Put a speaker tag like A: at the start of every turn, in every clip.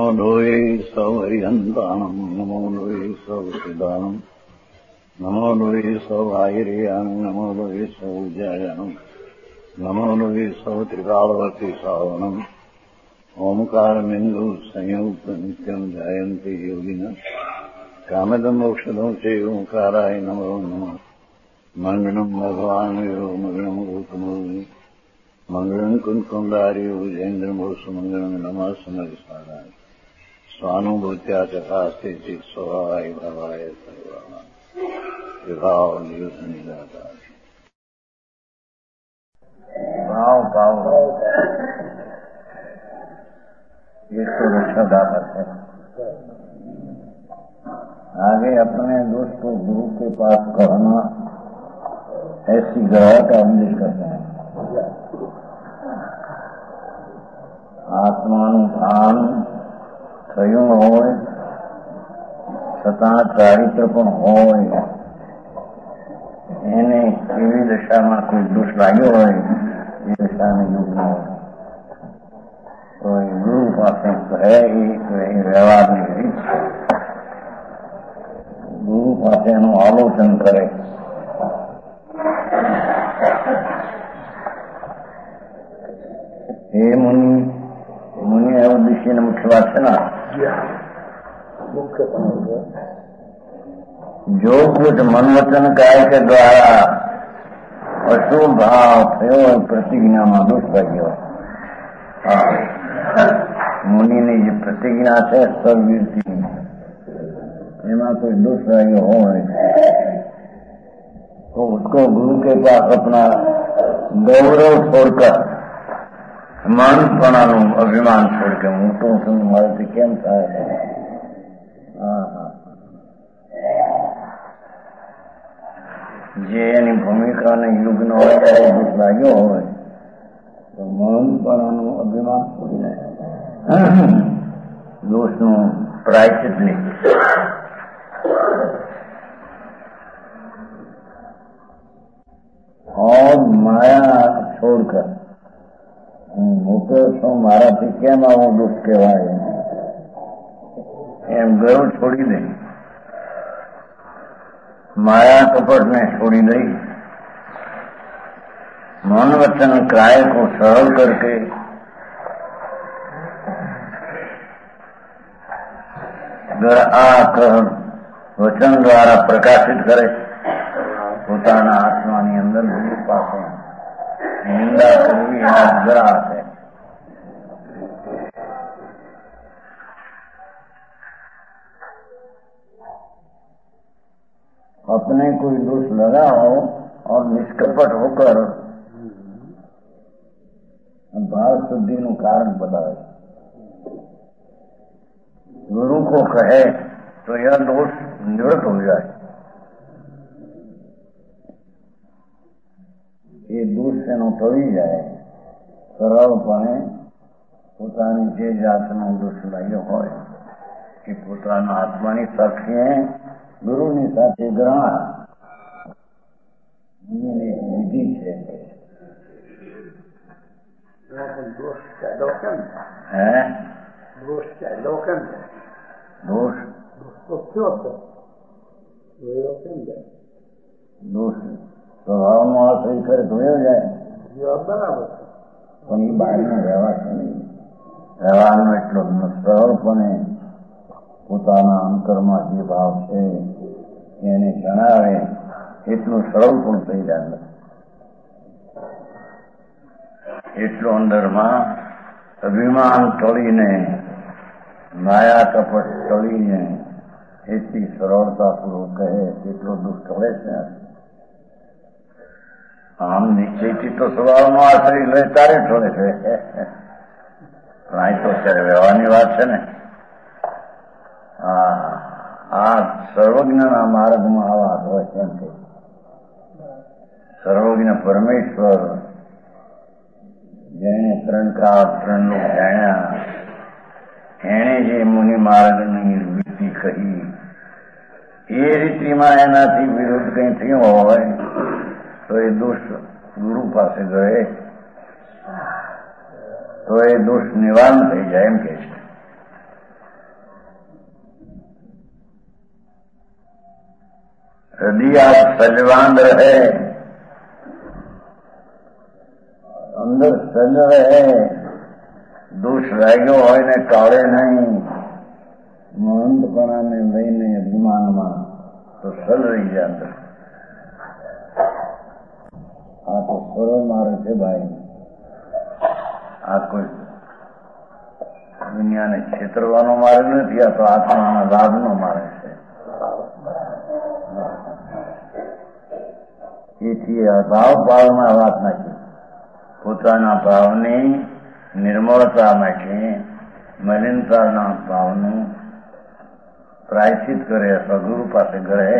A: લોહે સૌહરિહંતાણમ નમો લોહે સૌસિદાનમ નમો લોહે સૌહાયરિયાણમ નમો લોહે સૌજાયાણમ નમો લોહે સૌત્રિકાળવતી સાવણમ ઓમકારમિંદુ સંયુક્ત નિત્યમ જાયંતિ યોગિના કામદમ મોક્ષદમ છે ઓંકારાય નમો નમઃ મંગળમ ભગવાન મંગળમ ગૌતમોની મંગળમ કુંકુંડાર્યો જૈન્દ્રમોષ મંગળમ નમઃ સમરિસારાય સ્વાનુભૂત્યા ચકાસ્તે ચિત સ્વભાવાય ભાવાય સર્વા વિભાવ નિદાતા
B: भाव भाव ये तो रक्षादाता है। आगे अपने दोस्त को गुरु के पास कहना ऐसी ग्रह का उल्लेख करते हैं। આત્માનું ભાન થયું હોય છતાં ચારિત્ર પણ હોય, એને એવી દશામાં કોઈ દોષ લાગ્યો હોય એ દશાને યોગ ન હોય તો એ ગુરુ પાસે કહે એ વ્યવહારની રીત છે. ગુરુ પાસે એનું આલોચન કરે. हे मुनि मुनि है उद्देश्य ने मुख्य बात है ना, मुख्य जो कुछ मन वचन काय के द्वारा अशुभ भाव थयो प्रतिज्ञाમાં દોષ લાગ્યો. मुनिની જે प्रतिज्ञा છે સદવીરથી એમાં कोई दोष लाग्यो હોય तो उसको गुरु के पास अपना गौरव छोड़कर માનપણાનું અભિમાન છોડ કે મોટું છું મારાથી કેમ થાય, જે એની ભૂમિકાને યુગ્ન હોય ત્યારે દુઃખ લાગ્યો હોય તો માનપણાનું અભિમાન છોડીને દોષનું પ્રાયશ્ચિત નહીં. और माया छोड़कर મોટો છું મારાથી કેમ આવો દુઃખ કહેવાય એમ ગર્વ છોડી દઈ, માયા કપટને छोड़ी दई, मन वचन काय को सरल करके वचन द्वारा प्रकाशित करे પોતાના આત્માની અંદર ગુરુ પાસે નિંદા કરવી એના ગ્રાહ है. अपने कोई दोष लगाओ और निष्कपट होकर भाव शुद्धि નું कारण बताए. गुरु को कहे तो यह दोष निवृत्त हो जाए. એ દોષ એનો ટળી જાય. સરળપણે પોતાની જે જાતનો દોષ લાગ્યો હોય એ પોતાના આત્માની સાક્ષીએ ગુરુની સાથે ગ્રહણ એની વિધિ છે. દોષ સ્વભાવનો આશ્રય કરે ધોયો જાય બરાબર, પણ એ બહારનો વ્યવહાર છે નહીં. વ્યવહારનો એટલો સરળપણે પોતાના અંતરમાં જે ભાવ છે એને જણાવે એટલું સરળ પણ થઈ જાય. એટલું અંદરમાં અભિમાન ટળીને માયા કપટ ટળીને એટલી સરળતાપૂર્વક કહે એટલો દુઃખ ટળે છે. આમ નિશ્ચયથી તો સ્વભાવનો આશ્રય લે તારે ટળે છે, પણ આ તો અત્યારે વ્યવહારની વાત છે ને. આ સર્વજ્ઞના માર્ગમાં આવા હોય કેમ કે સર્વજ્ઞ પરમેશ્વર જેણે ત્રણ કાળ ત્રણ લોક જાણ્યા એણે જે મુનિ માર્ગની રીતિ કહી એ રીતિમાં એનાથી વિરોધ કંઈ થયો હોય તો એ દોષ ગુરુ પાસે ગયે તો એ દોષ નિવારણ થઈ જાય એમ કે છે. સદી આપ સજવાન રહે, અંદર સજ રહે, દોષ લાગ્યો હોય ને ટાળે નહીં, મહંતપણાને લઈને અભિમાનમાં તો સલ રહી જાય અંદર. આ તો સરળ મારે છે ભાઈ. આ કોઈ દુનિયાને છેતરવાનો માર્ગ નથી, આ તો આત્માના લાભનો માર્ગ છે. એથી આ ભાવ ભાવમાં વાત નાખી. પોતાના ભાવની નિર્મળતા માટે મલિનતાના ભાવનું प्रायश्चित करे अथवा गुरु पास गए.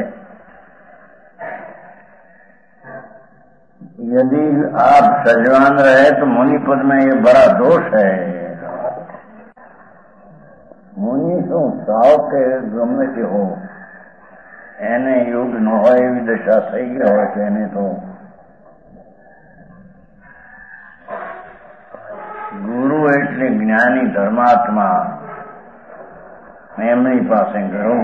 B: यदि आप सजवान रहे तो मुनि पद में ये बड़ा दोष है. मुनि शू साव के गमे ते हो એને યોગ ન હોય એવી દશા થઈ ગઈ હોય કે એને તો ગુરુ એટલે જ્ઞાની ધર્માત્મા એમની પાસે ગયું.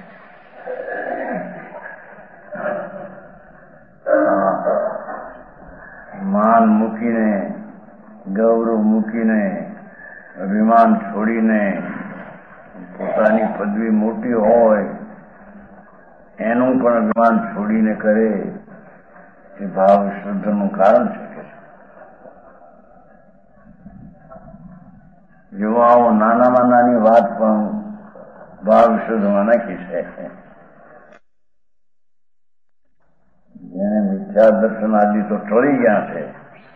B: માન મૂકીને, ગૌરવ મૂકીને, અભિમાન છોડીને, પોતાની પદવી મોટી હોય એનું પણ અભિમાન છોડીને કરે એ ભાવ શુદ્ધનું કારણ છે. યુવાઓ નાનામાં નાની વાત પણ ભાવ શુદ્ધમાં નાખી છે. જેને મિથ્યા દર્શન આદિ તો ટળી ગયા છે,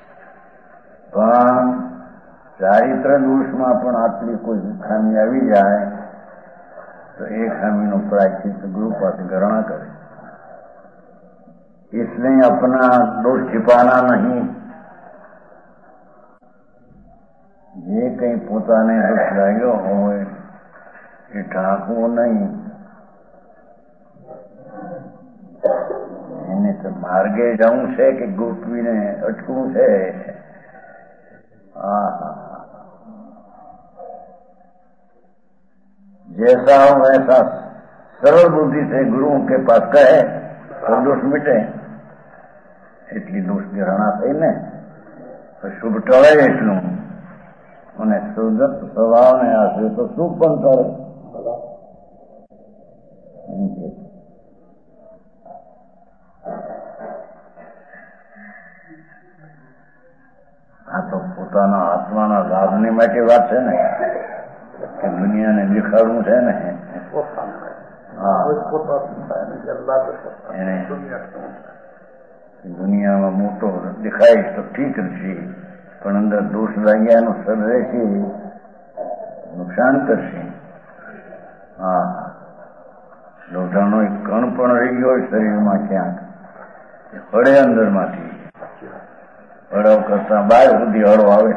B: પણ ચારિત્ર દોષમાં પણ આટલી કોઈ ખામી આવી જાય तो एक खामीनो प्रायश्चित गुरु पास ग्रहण करे. इसलिए अपना दोष छिपाना नहीं. જે કઈ પોતાને દુઃખ લાગ્યો હોય એ ઢાંકવું નહીં. એને તો માર્ગે જવું છે કે ગોઠવીને અટકવું છે. जैसा हो वैसा सरल बुद्धि से गुरुओं के पास कहे तो दोष मिटे. એટલી દોષ ગ્રહણા થઈને શુભ ટળે એટલું, અને શુદ્ધ સ્વભાવને આશરે તો શુભ પણ ટળે. આ તો પોતાના આત્માના લાભની માટે વાત છે ને, કે દુનિયાને દેખાડવું છે ને. દુનિયામાં મોટો દેખાય તો ઠીક છે, પણ અંદર દોષ લાગ્યાનો સર રહેશે, નુકસાન કરશે. લોઢાનો એક કણ પણ રહી ગયો હોય શરીરમાં ક્યાંક, હળે અંદરમાંથી હળવ કરતા બહાર સુધી હળો આવે.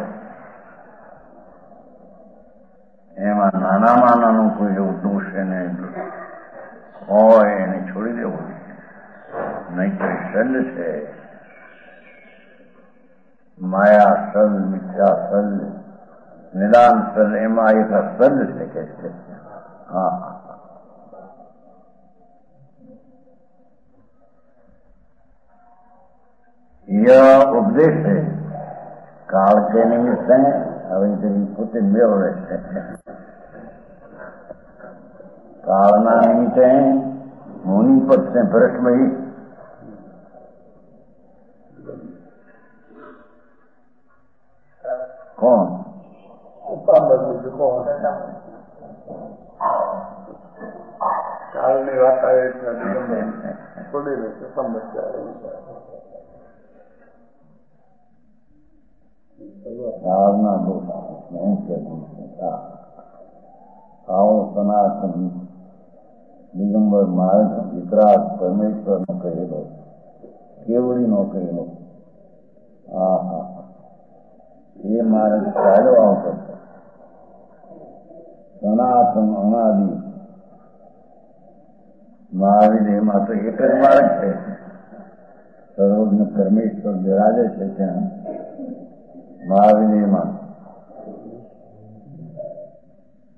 B: એમાં નાનામાં નાનો કોઈ એવો દોષ એને હોય એને છોડી દેવો, નહીં તો સલ છે. માયા સલ, મિથ્યા સલ, નિદાન સલ, એમાં એક સલ છે કે છે. હા, यह उपदेश है काल के निमित्त है. હવે પોતે મેળવે છે. કાળના નિમિત્તે મુનિ પદ છે ભરતભાઈ. કોણ
A: કાળની વાત આવે થોડી સમસ્યા.
B: કાળના દોષ આવો સનાતન દિગંબર માર્ગ વિતરાગ પરમેશ્વરનો કહેલો, કેવડીનો કહેલો. એ માર્ગ ચાલ્યો આવતો સનાતન અનાદિ મહાવીર. એમાં તો એક જ માર્ગ છે. સર્વજ્ઞ પરમેશ્વર બિરાજે છે ત્યાં મહાવીરમાં.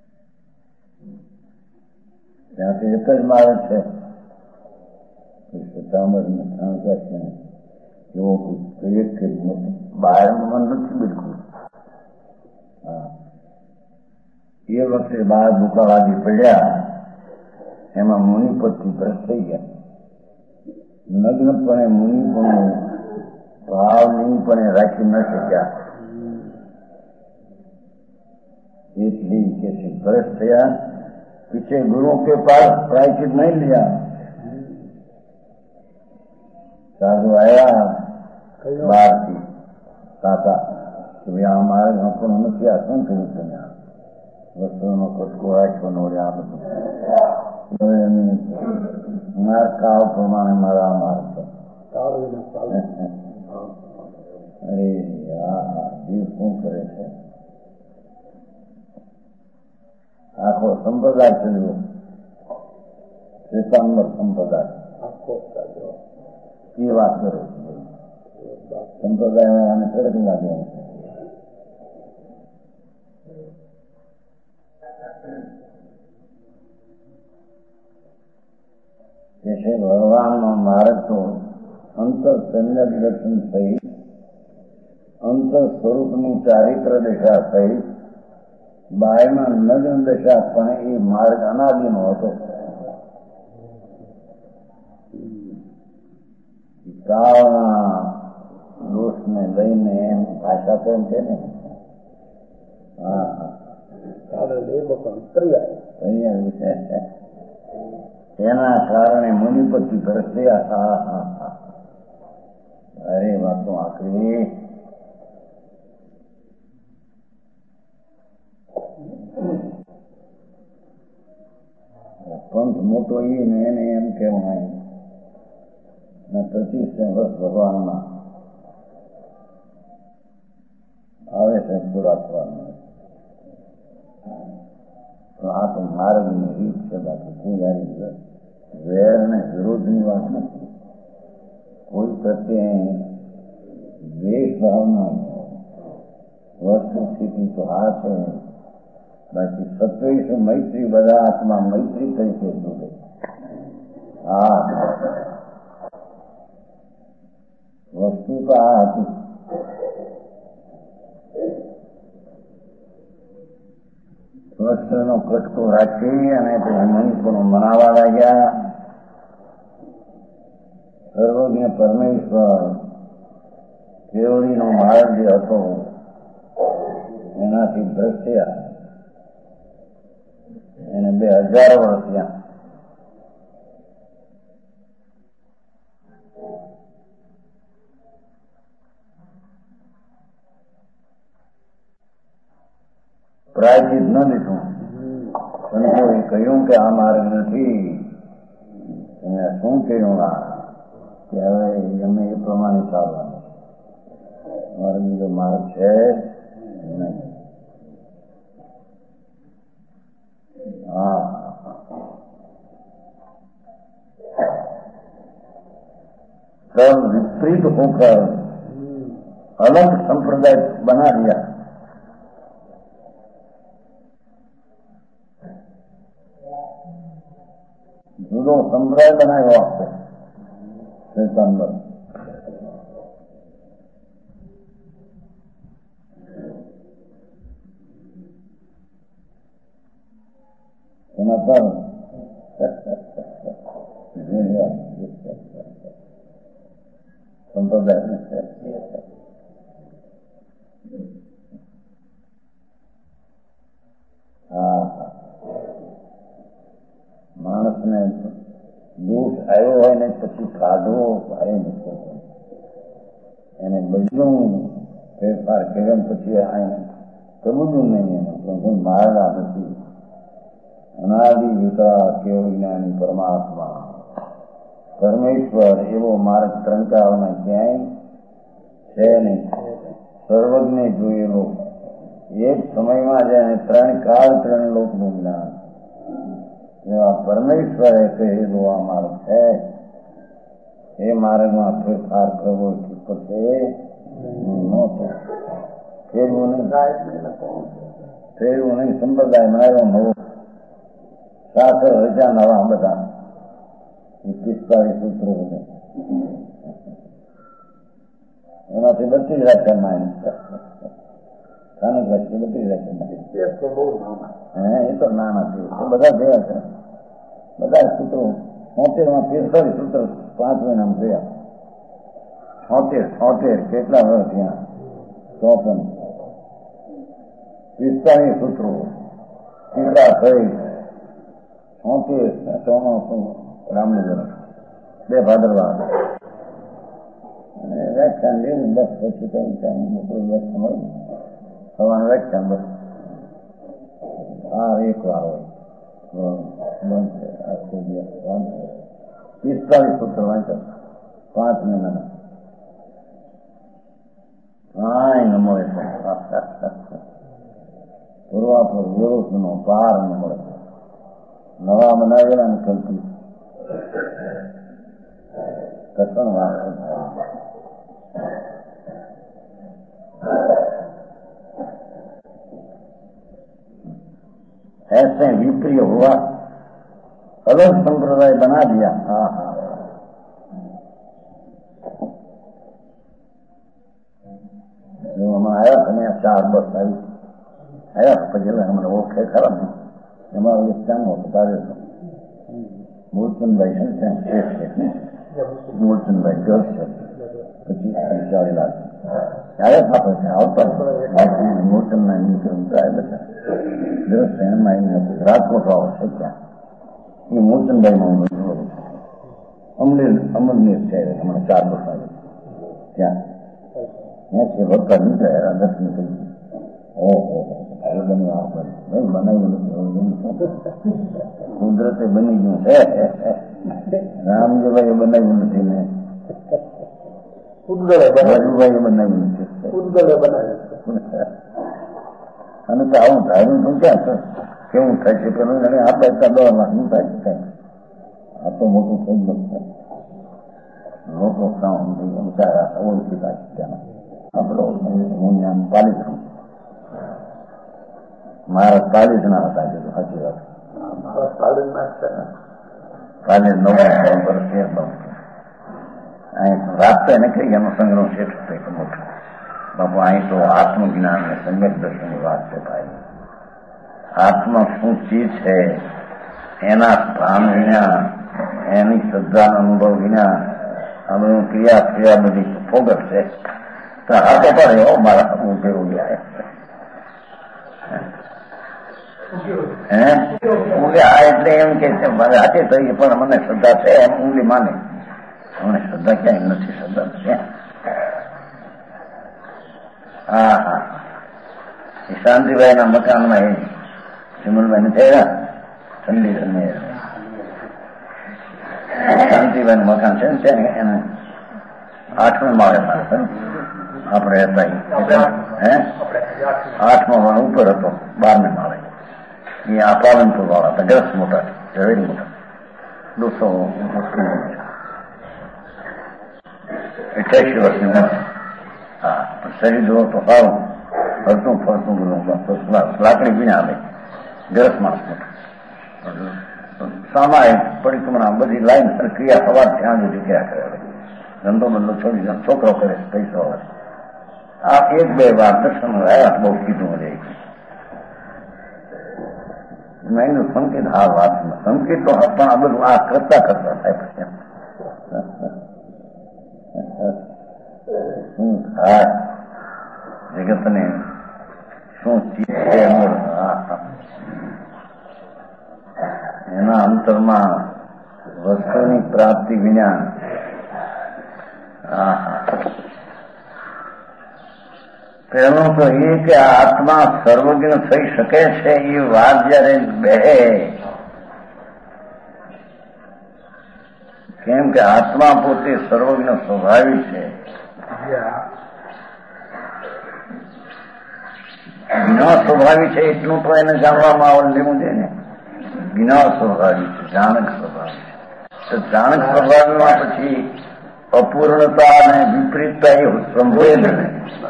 B: ત્યાંથી એક જ માર્ગ છે. પીતાંબરને જાણતા છે એવો કહીએ કે બહારનું મન નથી બિલકુલ. હા, એ વખતે બહાર દુકાવાદી પડ્યા, એમાં મુનિપતથી ભ્રષ્ટ થઈ ગયા. નગ્નપણે મુનિપણું ભાવલિંગપણે રાખી ન શક્યા, इसलिए कैसे भ्रष्ट किया. पीछे गुरुओं के पास प्रायश्चित नहीं लिया. साधु आया बाहर की ताता कि भाई આ માર્ગમાં પણ નથી, આ શું કર્યું તમે? વસ્તુનો કટકો રાખવાનો માર કાવ પ્રમાણે મારા માર્ગ છે. અરે જીવ શું કરે છે? આખો સંપ્રદાય થયો, શ્વેતાંબર સંપ્રદાય. એ વાત કરો સંપ્રદાય આને કડક લાગે. જૈસે ભગવાનનો માર્ગ તો અંતર સમ્યક દર્શન સહિત અંતર સ્વરૂપની ચારિત્ર દિશા સહિત બાયમાં નગ્ન દશા પણ એ માર્ગ અનાદિનો હતો. કાળના દોષને લઈને એમ ભાષા તો એમ છે ને, એના કારણે મુનિપતિ ભ્રષ્ટ્યા. અરે વાતો આખરી પંથ મોટો એ ને એને એમ કહેવાય ને 25 વર્ષ ભગવાનમાં આવે છે રાખવાનું. આ તો માર્ગની રીત છે, બાકી કોઈ આવી વેર ને વિરોધની વાત નથી. કોઈ પ્રત્યે દ્વેષ ભાવના વસ્તુ સ્થિતિ તો આ છે, બાકી સત્વેશ મૈત્રી બધા આત્મા મૈત્રી તરીકે જોડે. હા, વસ્તુ તો આ હતી. વસ્ત્રનો કટકો રાખી અને મનુષ્યનો મનાવવા લાગ્યા. સર્વજ્ઞ પરમેશ્વર કેવડીનો માર્ગ જે હતો એનાથી ભ્રષ્ટ્યા. એને 2000 વર્ષ ત્યાં પ્રાયચિત ન લીધું. સંતોએ કહ્યું કે આ માર્ગ નથી. તમે શું કહ્યું? કે હવે અમે એ પ્રમાણે ચાલવાનું, અમારો બીજો માર્ગ છે નહીં. हाँ, सब विपरीत होकर अलग संप्रदाय बना दिया. जुदो संप्रदाय बनाया आपको श्वेतांबर. સંપ્રદાય માણસને દોષ આવ્યો હોય ને પછી કાઢવો ભારે મુશ્કેલ છે. એને બધું ફેરફાર કર્યા પછી કબૂલું નહીં. એમ કોઈ મારડા નથી. અનાદિ વિકાસ કેવ જ્ઞાની પરમાત્મા પરમેશ્વર એવો માર્ગ ત્રંકાઓના ક્યાંય છે નહીં. સર્વજ્ઞ જોયેલો એક સમયમાં જેને 3 કાળ 3 લોકનું જ્ઞાન એવા પરમેશ્વરે કહેલો આ માર્ગ છે. એ માર્ગમાં ફેરફાર કરવો છે નહોતો. ફેરવું નહીં. સંપ્રદાય માર્યો નવો સાથે રજા નવા બધા 45 સૂત્રો બધા એમાંથી 32 વ્યાખ્યાનમાં સ્થાનક વાક્ય 32 વ્યાખ્યાનમાં એ તો નાના છે. બધા થયા છે, બધા સૂત્રો 70 માં 45 સૂત્ર 5 મહિનામાં થયા. 76 કેટલા વર્ષ ત્યાં 54 45 સૂત્રો કેટલા થઈ 76 રામનગર 2 ભાદરવા વ્યાખ્યાન લેવું બસ. પછી કઈ મોકલું વ્યાખ્યાન હોય સવારનું વ્યાખ્યાન બસ. હા, એક વાર હોય બંધ છે. આખો દિવસ 45 સૂત્ર વાંચો 5 મહિનાના. હા, નમો પૂર્વાપુર વિરોધનો પાર ન મળે. નવા બનાવેલા ને કલ્પિત કથન વાત ऐसे विप्रिय हुआ, अलग संप्रदाय बना दिया. हाँ हाँ, जो हमारा आया था 4 बस आई आया પછી હમણાં ઓળખે ખરા ને એમાં વિસ્તાર હોતા મૂળચંદભાઈ છે ત્યાં શેખ છે ને મૂળચંદભાઈ ગર્લ્સ છે. પછી ચાલી લાખ આવ્યા આપણે આવતા મૂળચંદના નીકળતા બધા દરસ એમાં એને રાજકોટ આવો છે ત્યાં એ મૂળચંદભાઈમાં હું અમરનીર છે હમણાં 4 બસ આવી ત્યાં છે વખત નીકળ્યા દર્શન કરી. ઓહો બનાવ્યું કુદરતે બની ગયું છે. રામજીભાઈ બનાવ્યું નથી ને રાજુભાઈ બનાવ્યું નથી. અને તો આવું ધાર્યું તો ક્યાં કેવું થાય છે પેલું આપણે એટલા 10 લાખનું થાય છે. આ તો મોટું થઈ ગયું છે. લોકો વિચાર ઓળખી થાય ત્યાં આપડો હું જ્ઞાન પાલિત મારા 40 ના હતા. કીધું સાચી વાત. કાલે 9 વર્ષ અહીં રાત તો એને કહી એનો સંગ્રહ શેઠ મોટો બાપુ. અહીં તો આત્મજ્ઞાન ને સમ્યક દર્શનની વાત છે ભાઈ. આત્મા શું ચીજ છે એના ભાન વિના, એની શ્રદ્ધાનો અનુભવ વિના આ બધું ક્રિયા બધી ફોગટ છે. તો હાથે પડે એવો મારા ઊંઘે ઉગ્યા એટલે એમ કે મારે હાથે થઈ પણ મને શ્રદ્ધા છે એમ ઊંડી માને. મને શ્રદ્ધા ક્યાંય નથી. શ્રદ્ધા છે. હા હા, એ શાંતિભાઈ ના મકાનમાં એ વિમલભાઈ ને થયા ઠંડી ઠંડી શાંતિભાઈ નું મકાન છે ને ત્યાં એને 8મે માળે આપણે હતા. 8મા માળ ઉપર હતો, 12મે માળે. એ આ પાલનપુર વાળા હતા. ગરસ મોટા ઝવેરી મોટા 88 વર્ષની ઉંમર. હા, શરીર જોવો તો સારું ફરતું ફરતું બધું લાકડી પીને આવે. ગરસ માણસ મોટા સામાયિક પરિક્રમણા બધી લાઈન ક્રિયા સવાર ત્યાં સુધી ક્રિયા કરે. ધંધો બંધો છોડી જાય, છોકરો કરે પૈસો આવે. આ 1-2 વાર દર્શન આવ્યા બહુ કીધું રહે. એનું સંકેત આ વાતમાં સંકેત તો પણ આ બધું આ કરતા થાય પછી શું થાય જગતને શું ચીજ છે એના અંતરમાં વસ્તુની પ્રાપ્તિ વિના. પહેલું તો એ કે આત્મા સર્વજ્ઞ થઈ શકે છે એ વાત જયારે બે, કેમ કે આત્મા પોતે સર્વજ્ઞ સ્વભાવી છે. જ્ઞ સ્વભાવી છે એટલું તો એને જાણવામાં આવડ લેવું છે ને. જ્ઞ સ્વભાવી છે, જાણક સ્વભાવી છે. તો જાણક સ્વભાવીમાં પછી અપૂર્ણતા અને વિપરીતતા એ સંભવે નહીં.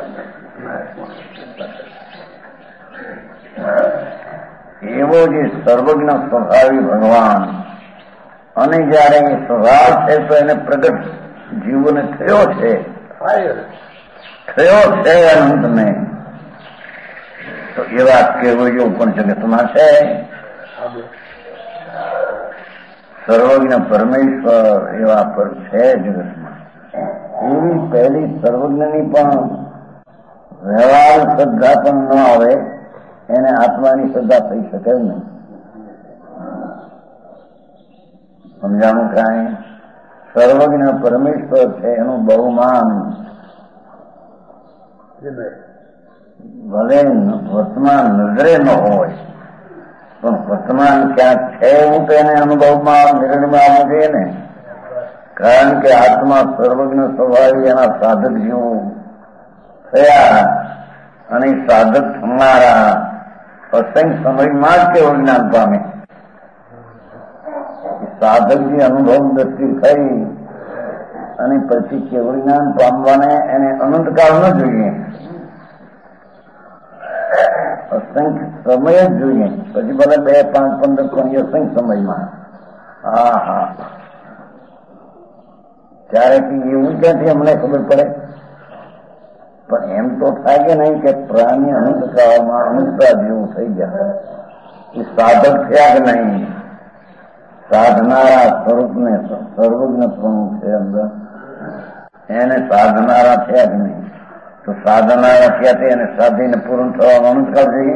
B: એવો જે સર્વજ્ઞ સ્વભાવી ભગવાન અને જયારે એ સ્વભાવ છે તો એને પ્રગટ જીવોને થયો છે અનંતને, તો એવા કેવળીઓ પણ જગતમાં છે. સર્વજ્ઞ પરમેશ્વર એવા પર છે જગતમાં. એવી પહેલી સર્વજ્ઞની પણ વ્યવહાર શ્રદ્ધા પણ ન આવે, એને આત્માની શ્રદ્ધા થઈ શકે નહીં. સમજાણું કાંઈ? સર્વજ્ઞ પરમેશ્વર છે એનું બહુમાન ભલે વર્તમાન નજરે ન હોય, પણ વર્તમાન ક્યાંક છે એવું તો એને અનુભવમાં નિર્ણયમાં આવવું જોઈએ ને. કારણ કે આત્મા સર્વજ્ઞ સ્વભાવી એના સાધક જેવું થયા, અને સાધક થનારા અસંખ્ય સમયમાં જ કેવું જ્ઞાન પામે. સાધકની અનુભવ દ્રષ્ટિ થઈ અને પછી કેવળ જ્ઞાન પામવાને એને અનંતકાળ ન જોઈએ, અસંખ્ય સમય જ જોઈએ. પછી ભલે 2, 5, 15 પણ અસંખ્ય સમયમાં. હા હા, ત્યારે એવું ક્યાંથી અમને ખબર પડે? પણ એમ તો થાય કે નહીં કે પ્રાણી અનંતકાળમાં અનંતતા જેવું થઈ ગયા. એ સાધક થયા કે નહીં? સાધનારા સ્વરૂપને સર્વજ્ઞ સ્વરૂપ છે અંદર, એને સાધનારા થયા કે નહીં? તો સાધનારા થયા એને સાધીને પૂર્ણ થવામાં અનંતકાળ જોઈએ.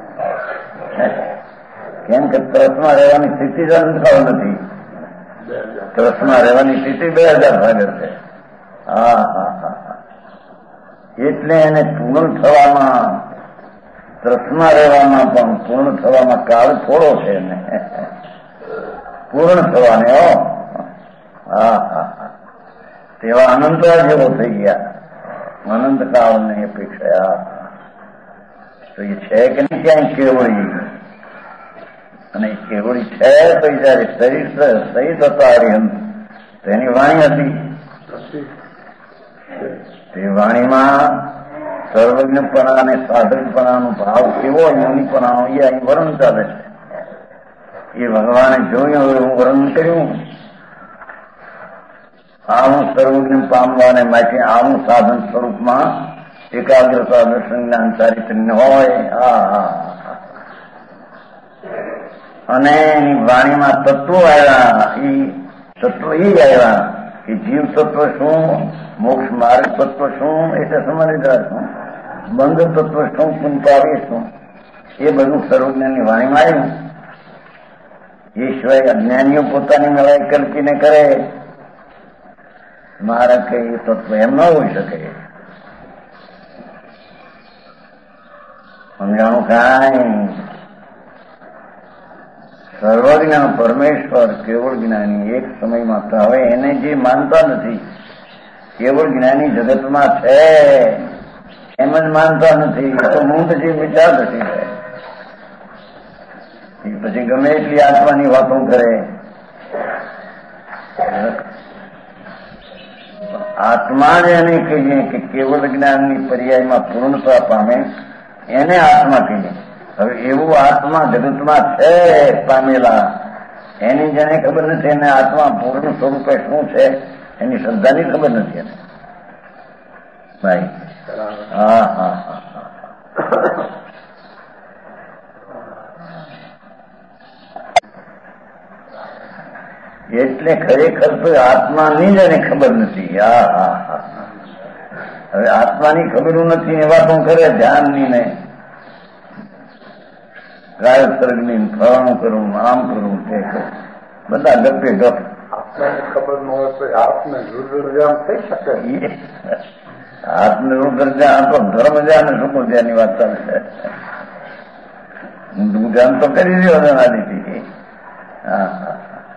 B: કેમ કે ત્રસમાં રહેવાની સ્થિતિ જ અનંતકાળ નથી. ત્રસમાં રહેવાની સ્થિતિ 2000 ભાગર છે. હા હા હા, એટલે એને પૂર્ણ થવામાં, ત્રસમાં રહેવામાં પણ પૂર્ણ થવામાં કાળ થોડો છે ને, પૂર્ણ થવાને. હા હા હા, તેવા અનંતકાળ જેવો થઈ ગયા, અનંતકાળની અપેક્ષા. તો એ છે કે નહીં ક્યાંય કેવળી? અને કેવળી છે તો જયારે શરીર સહિત હતા હરિહંસ, તેની વાણી હતી. તે વાણીમાં સર્વજ્ઞપણા અને સાધકપણાનો ભાવ કેવો, યોનિપણાનો એ અહીં વર્ણન ચાલે છે. એ ભગવાને જોયું, હવે હું વર્ણન કર્યું. આવું સર્વજ્ઞ પામવાને માટે આવું સાધન સ્વરૂપમાં એકાગ્રતા, દર્શન, જ્ઞાન, ચારિત્ર્ય હોય. હા હા, અને એની વાણીમાં તત્વો આવ્યા. એ તત્વો એ આવ્યા કે જીવ તત્વ શું, મોક્ષ માર્ગ તત્વ શું, એટલે સમજદાર શું, બંધ તત્વ શું, પુનપાવે શું, એ બધું સર્વજ્ઞાની વાણીમાં આવ્યું. એ સિવાય અજ્ઞાનીઓ પોતાની નવાઈ કલ્પીને કરે, મારા કઈ તત્વ એમ ન હોઈ શકે. સમજાણું કાંઈ? સર્વજ્ઞ પરમેશ્વર કેવળ જ્ઞાની એક સમયમાં તો હવે એને જે માનતા નથી, કેવળ જ્ઞાની જગતમાં છે એમ જ માનતા નથી. તો મૂંઢ જે વિચાર નથી છે, પછી ગમે એટલી આત્માની વાતો કરે. આત્મા જ એને કહીએ કે કેવળ જ્ઞાનની પર્યાયમાં પૂર્ણતા પામે, એને આત્મા કહીએ. હવે એવું આત્મા જગતમાં છે પામેલા, એની જેને ખબર નથી, એને આત્મા પૂર્ણ સ્વરૂપે શું છે એની શ્રદ્ધાની ખબર નથી એને. ભાઈ હા હા હા, એટલે ખરેખર તો આત્માની જ એને ખબર નથી. હા હા હા, હવે આત્માની ખબર નથી એ વાતો કરે, ધ્યાનની ને ગાયત્રની, ફળાણું કરું, આમ કરું, તે કરું, બધા ગપે ગપ.
A: આત્માને ખબર ન હોય તો હાથને રુદ્રજામ થઈ શકે?
B: હાથને રુદ્રજામ તો ધર્મજાન ને સુકુરજાની વાત ચાલશે. ધ્યાન તો કરી રહ્યો આદિથી. હા હા,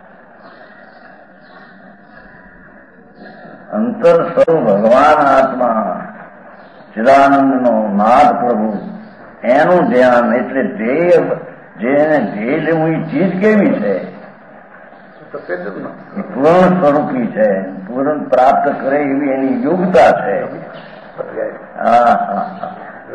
B: અંતર સ્વરૂપ ભગવાન આત્મા ચિદાનંદનો નાથ પ્રભુ, એનું ધ્યાન. એટલે ધ્યેય, જેને ધ્યેય લેવું એ ચીજ કેવી છે? એ પૂર્ણ સ્વરૂપી છે, પૂર્ણ પ્રાપ્ત કરે એવી એની યોગ્યતા છે. હા હા હા,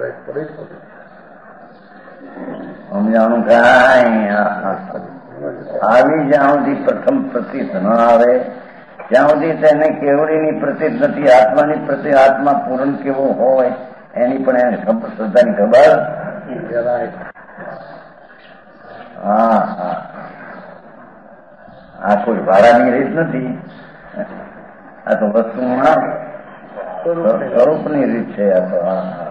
B: સમજાણું કાંઈ? આવી જ્યાં સુધી પ્રથમ પ્રતિત ન આવે જ્યાં સુધી તેને કેવડીની પ્રતીત નથી, આત્માની પ્રતિ આત્મા પૂર્ણ કેવો હોય એની પણ એને શ્રદ્ધાની ખબર. હા હા, આ કોઈ ભાડાની રીત નથી, આ તો વસ્તુમાં સ્વરૂપની રીત છે. આ તો હા હા,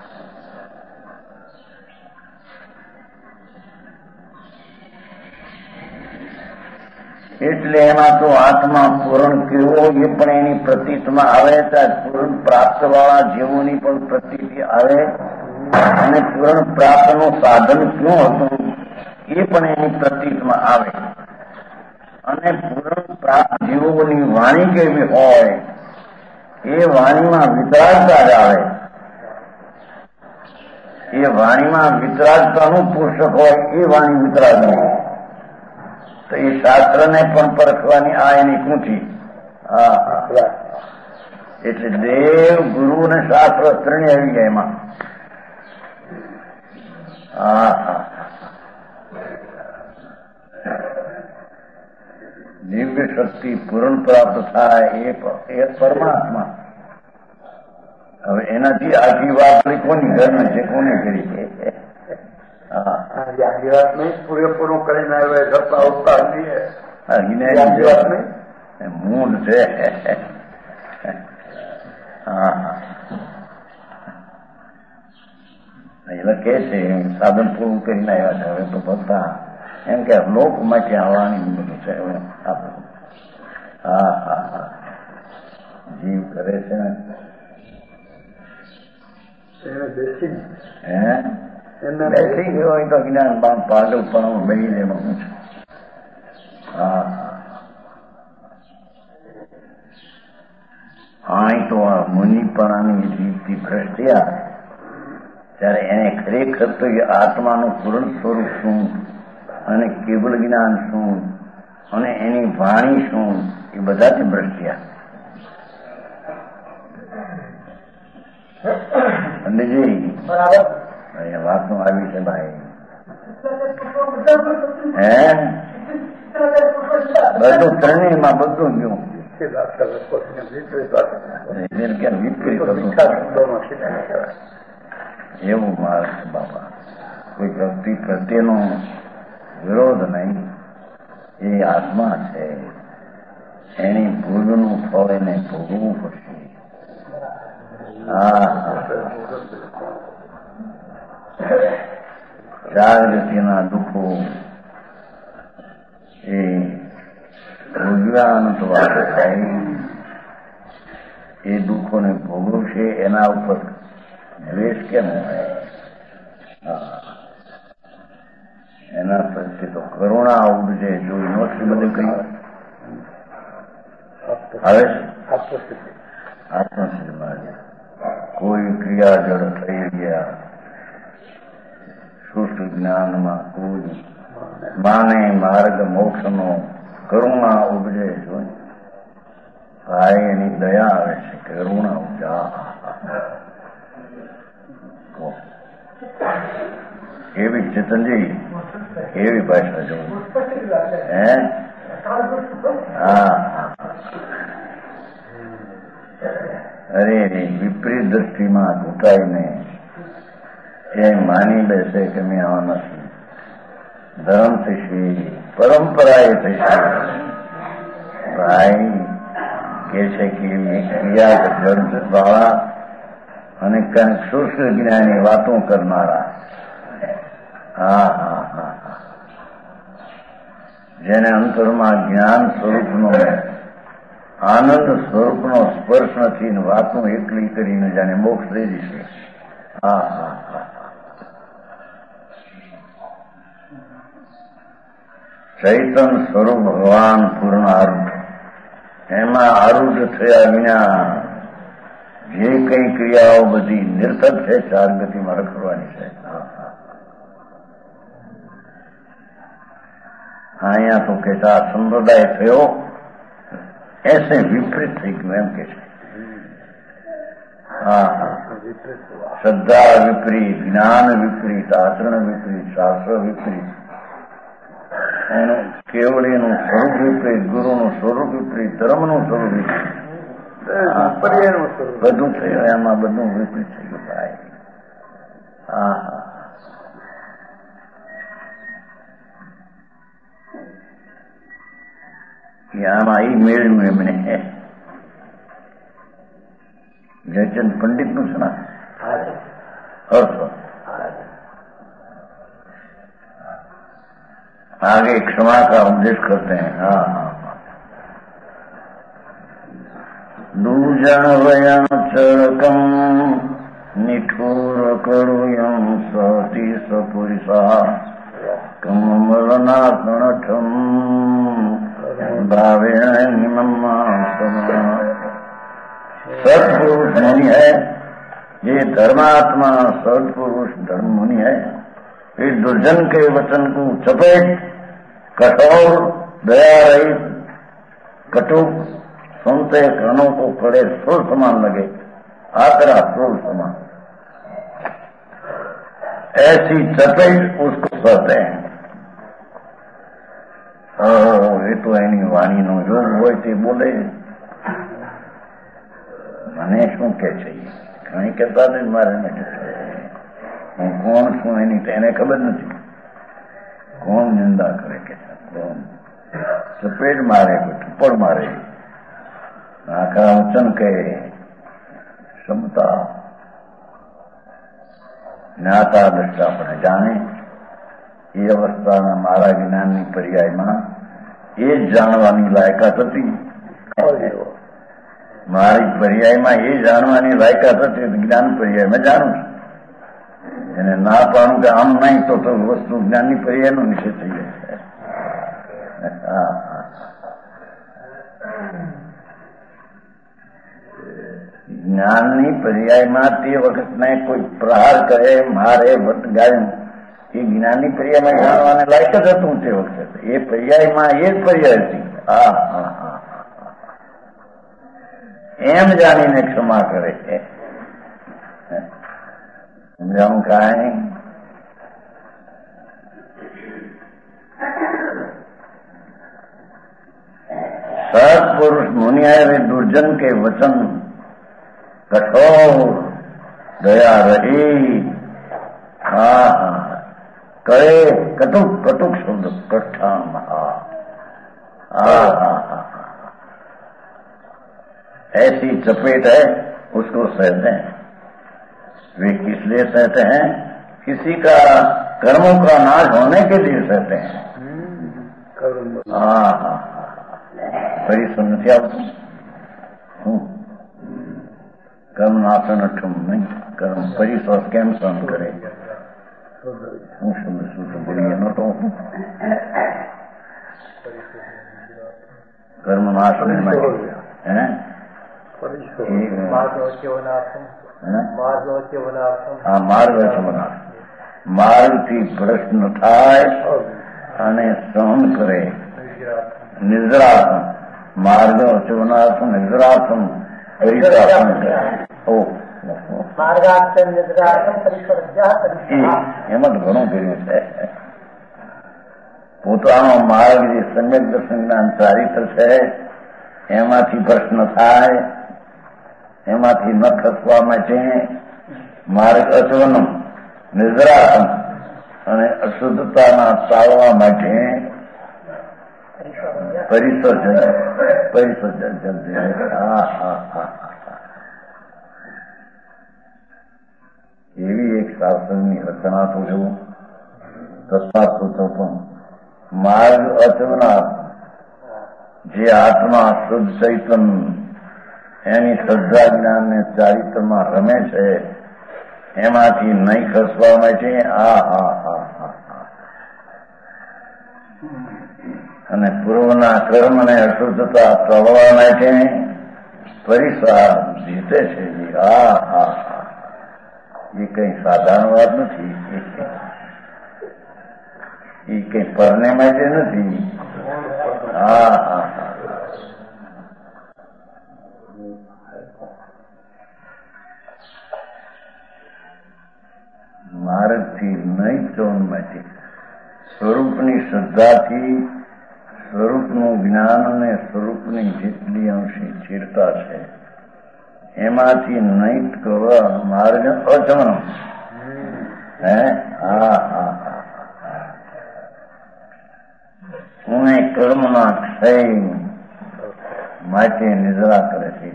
B: એટલે એમાં તો આત્મા પૂરણ કેવો એ પણ એની પ્રતીતમાં આવે, પૂરણ પ્રાપ્ત વાળા જીવોની પણ પ્રતીતિ આવે, અને પૂરણ પ્રાપ્તનું સાધન શું હતું એ પણ એની પ્રતીતમાં આવે, અને પૂરણ પ્રાપ્ત જીવોની વાણી કેવી હોય એ વાણીમાં વિતરાગતા જ આવે. એ વાણીમાં વિતરાગતાનું પોષક હોય એ વાણી વિતરાગ નહીં. તો એ શાસ્ત્રને પણ પરખવાની આ એની કુંઠી. એટલે દેવ, ગુરુ અને શાસ્ત્ર ત્રણેય આવી જાય એમાં. દિવ્ય શક્તિ પૂર્ણ પ્રાપ્ત થાય એ પરમાત્મા. હવે એનાથી આખી વાત કોની ઘરમાં છે, કોને કરી છે?
A: વાત નહીં, પૂરેપૂરું કરીને
B: મૂળ છે. એટલે કે છે સાધન પૂરું કરીને આવ્યા છે. હવે તો બધા એમ કે લોકમાંથી આવવાની બધું છે. હા હા હા, જીવ કરે છે ને બેસી ગયો હોય તો જ્ઞાન પાગલ પણ બની લેવાનું છે. હા, અહીં તો આ મુનિપણાની રીતથી ભ્રષ્ટ્યા ત્યારે એને ખરેખર તો એ આત્માનું પૂર્ણ સ્વરૂપ શું અને કેવળ જ્ઞાન શું અને એની વાણી શું એ બધાથી ભ્રષ્ટ્યા. પંડિતજી વાતો આવી છે ભાઈ. બધું ત્રણેયમાં બધું ગયું. એવું માર્ગ બાબા, કોઈ વ્યક્તિ પ્રત્યેનો વિરોધ નહીં. એ આત્મા છે, એની ભૂલનું ફળ એને ભોગવવું પડશે. હા, ચાર ગતિના દુઃખો એ ભોગવ્યા તો વાત થાય. એ દુઃખોને ભોગવશે એના ઉપર દ્વેષ કેમ હોય? એના પ્રત્યે તો કરુણા ઉપજે. જો નોટથી બધું કહ્યું હવે આત્મસિદ્ધમાં કોઈ ક્રિયા જડ થઈ ગયા, સૃષ્ટિ જ્ઞાનમાં કોઈ માને માર્ગ મોક્ષનો કરુણા ઉપજે. જોઈ ભાઈ એની દયા આવે છે, કરુણા ઉપજા. એવી ચેતનજી, એવી ભાષા જોઈ. હા, અરે વિપરીત દ્રષ્ટિમાં ઘૂંટાઈને એ માની બેસે કે મેં આવા નથી. ધર્મ થશે, પરંપરા એ થશે. ભાઈ કે છે કે ક્રિયા જડ વાળા અને કંઈક સૂક્ષ્મ જ્ઞાની વાતો કરનારા. હા હા હા, જેને અંતરમાં જ્ઞાન સ્વરૂપનો આનંદ સ્વરૂપનો સ્પર્શ નથી ને વાતો એકલી કરીને જાણે મોક્ષ લઈ જશે. હા હા હા, ચૈતન સ્વરૂપ ભગવાન પૂર્ણ આરૂઢ. એમાં આરૂઢ થયા વિના જે કઈ ક્રિયાઓ બધી નિર્થક છે, ચાર ગતિમાં રખડવાની છે. અહીંયા તો કે આ સંપ્રદાય થયો એસે વિપરીત થઈ ગયું એમ કે છે. હા હા, શ્રદ્ધા વિપરીત, જ્ઞાન વિપરીત, આચરણ વિપરીત, શાસ્ત્ર વિપરીત. એનું કેવળ એનું સ્વરૂપ વિપરીત, ગુરુનું સ્વરૂપ વિપરીત, ધર્મનું સ્વરૂપ વિપરીત, બધું થયું. એમાં બધું વિપરીત થઈ ગયું ભાઈ. હા હા, આમાં એ મેળવ્યું એમને. जयचंद पंडित नु सुना आगे क्षमा का उपदेश करते हैं. हाँ हाँ, दूजन वयं चरकम निठुर करुयम सती सपुरुषा कमलनाथम भावेण सत्पुरुष मुनि है, ये धर्मात्मा सत्पुरुष धर्म मुनि है. इस दुर्जन के वचन को चपेट, कठोर, दया रहित, कटुक सुनते कानों को पड़े सुर समान लगे, आकरा सुर समान, ऐसी चपेट उसको कहते हैं. ये तो एनी वाणी नो योग હોય તે બોલે. મને શું કે છે? કઈ કહેતા નહીં. મારે હું કોણ છું એની એને ખબર નથી. કોણ નિંદા કરે કે કોણ ચપેટ મારે, થપ્પડ મારે, આખા વચન કહે, ક્ષમતા જ્ઞાતા દ્રષ્ટા પણ જાણે. એ અવસ્થાના મારા જ્ઞાનની પર્યાયમાં એ જ જાણવાની લાયકાત હતી. મારી પર્યાયમાં એ જાણવાની લાયકાત હતી. જ્ઞાન પર્યાયમાં જાણું છું. એને ના પાડું કે આમ નહીં તો વસ્તુ જ્ઞાનની પર્યાયનો નિષેધ થઈ જાય છે. જ્ઞાનની પર્યાયમાં તે વખતને કોઈ પ્રહાર કરે, મારે વટ ગાયું, એ જ્ઞાનની પર્યાયમાં જાણવાને લાયક જ હતું તે વખતે. એ પર્યાયમાં એ જ પર્યાય હતી. હા હા હા, એમ જાણીને ક્ષમા કરે છે. સમજાવું કાંઈ? सत्पुरुष मुनि है, दुर्जन के वचन कठोर, दया रही, हाँ करे कटुक, कटुक शब्द कठा महा, ऐसी चपेट है उसको सहते हैं. वे किस लिए सहते हैं? किसी का कर्मों का नाश होने के लिए सहते हैं. हाँ हाँ, ફરી નથી આવતું. કર્મ નાશન અઠમ નહીં, કર્મ પરિશ્વાસ કેમ સહન કરે? હું શબ્દ શું બોલીએ નતો. કર્મ નાશ માર્ગથી ભ્રષ્ટ ન થાય અને સહન કરે. નિદ્રાસન માર્ગ અચવનાથમ નિદ્રાસન પરિશ્રાસન એમાં તો ઘણું કર્યું છે. પોતાનો માર્ગ જે સમ્યક દર્શન જ્ઞાન ચારિત્ર છે એમાંથી પ્રશ્ન થાય, એમાંથી ન ખસવા માટે માર્ગ અચવનમ નિદ્રાસન અને અશુદ્ધતાના ટાળવા માટે પરિસર્જન એવી એક શાસ્ત્રની રચના તો જોવું. તથા તો પણ માર્ગ અચવના જે આત્મા શુદ્ધ ચૈતન એની શ્રદ્ધા જ્ઞાન ને ચારિત્રમાં રમે છે એમાંથી નહીં ખસવા માટે અને પૂર્વના કર્મને અશુદ્ધતા ટળવા માટે પરિસાર જીતે છે. એ કઈ સાધારણ વાત નથી. એ કઈ પરને માટે નથી. માર્ગથી નહીં ચોન માટે સ્વરૂપની શ્રદ્ધાથી સ્વરૂપનું જ્ઞાન અને સ્વરૂપની જેટલી અંશી સ્થિરતા છે એમાંથી નહીં કરવા માર્ગ અચમણ. હું કર્મના ક્ષય માટે નિદ્રા કરે છે.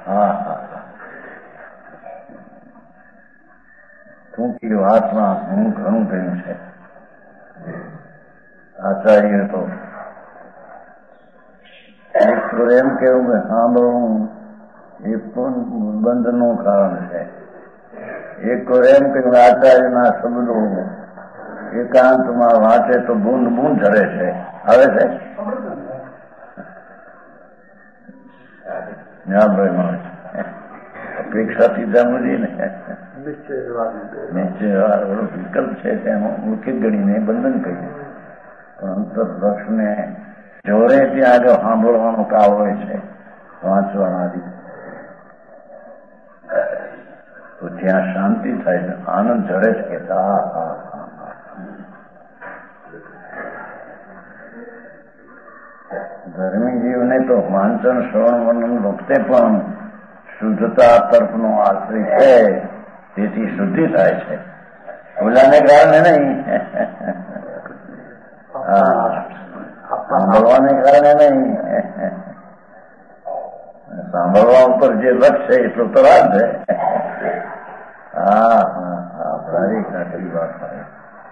B: ટૂંકી વાતમાં હું ઘણું કહ્યું છે. આચાર્ય તો એક તો એમ કેવું કે સાંભળવું એ પણ બંધનું કારણ છે. એક તો એમ કહ્યું આચાર્યના શબ્દો એકાંતમાં વાંચે તો બૂંદ બૂંદ ઝરે છે. આવે છે અપેક્ષાથી જમવી ને નિશ્ચય વિકલ્પ છે તેનો મુખ્ય ગણીને બંધન કહ્યું. પણ અંતરદક્ષને જોરે ત્યાં આગળ સાંભળવાનો કાવ હોય છે વાંચવાના તો ત્યાં શાંતિ થાય છે, આનંદ ઝરે છે કે ધર્મી જીવને તો વાંચન શ્રવણ વર્ણન વખતે પણ શુદ્ધતા તર્ફનો આશ્રય છે, તેથી શુદ્ધિ થાય છે. ઓલાને કારણે નહીં, સાંભળવાને કારણે નહીં. સાંભળવા ઉપર જે લક્ષ છે એટલો તો રાજ છે. સારી ખાતરી વાત થાય.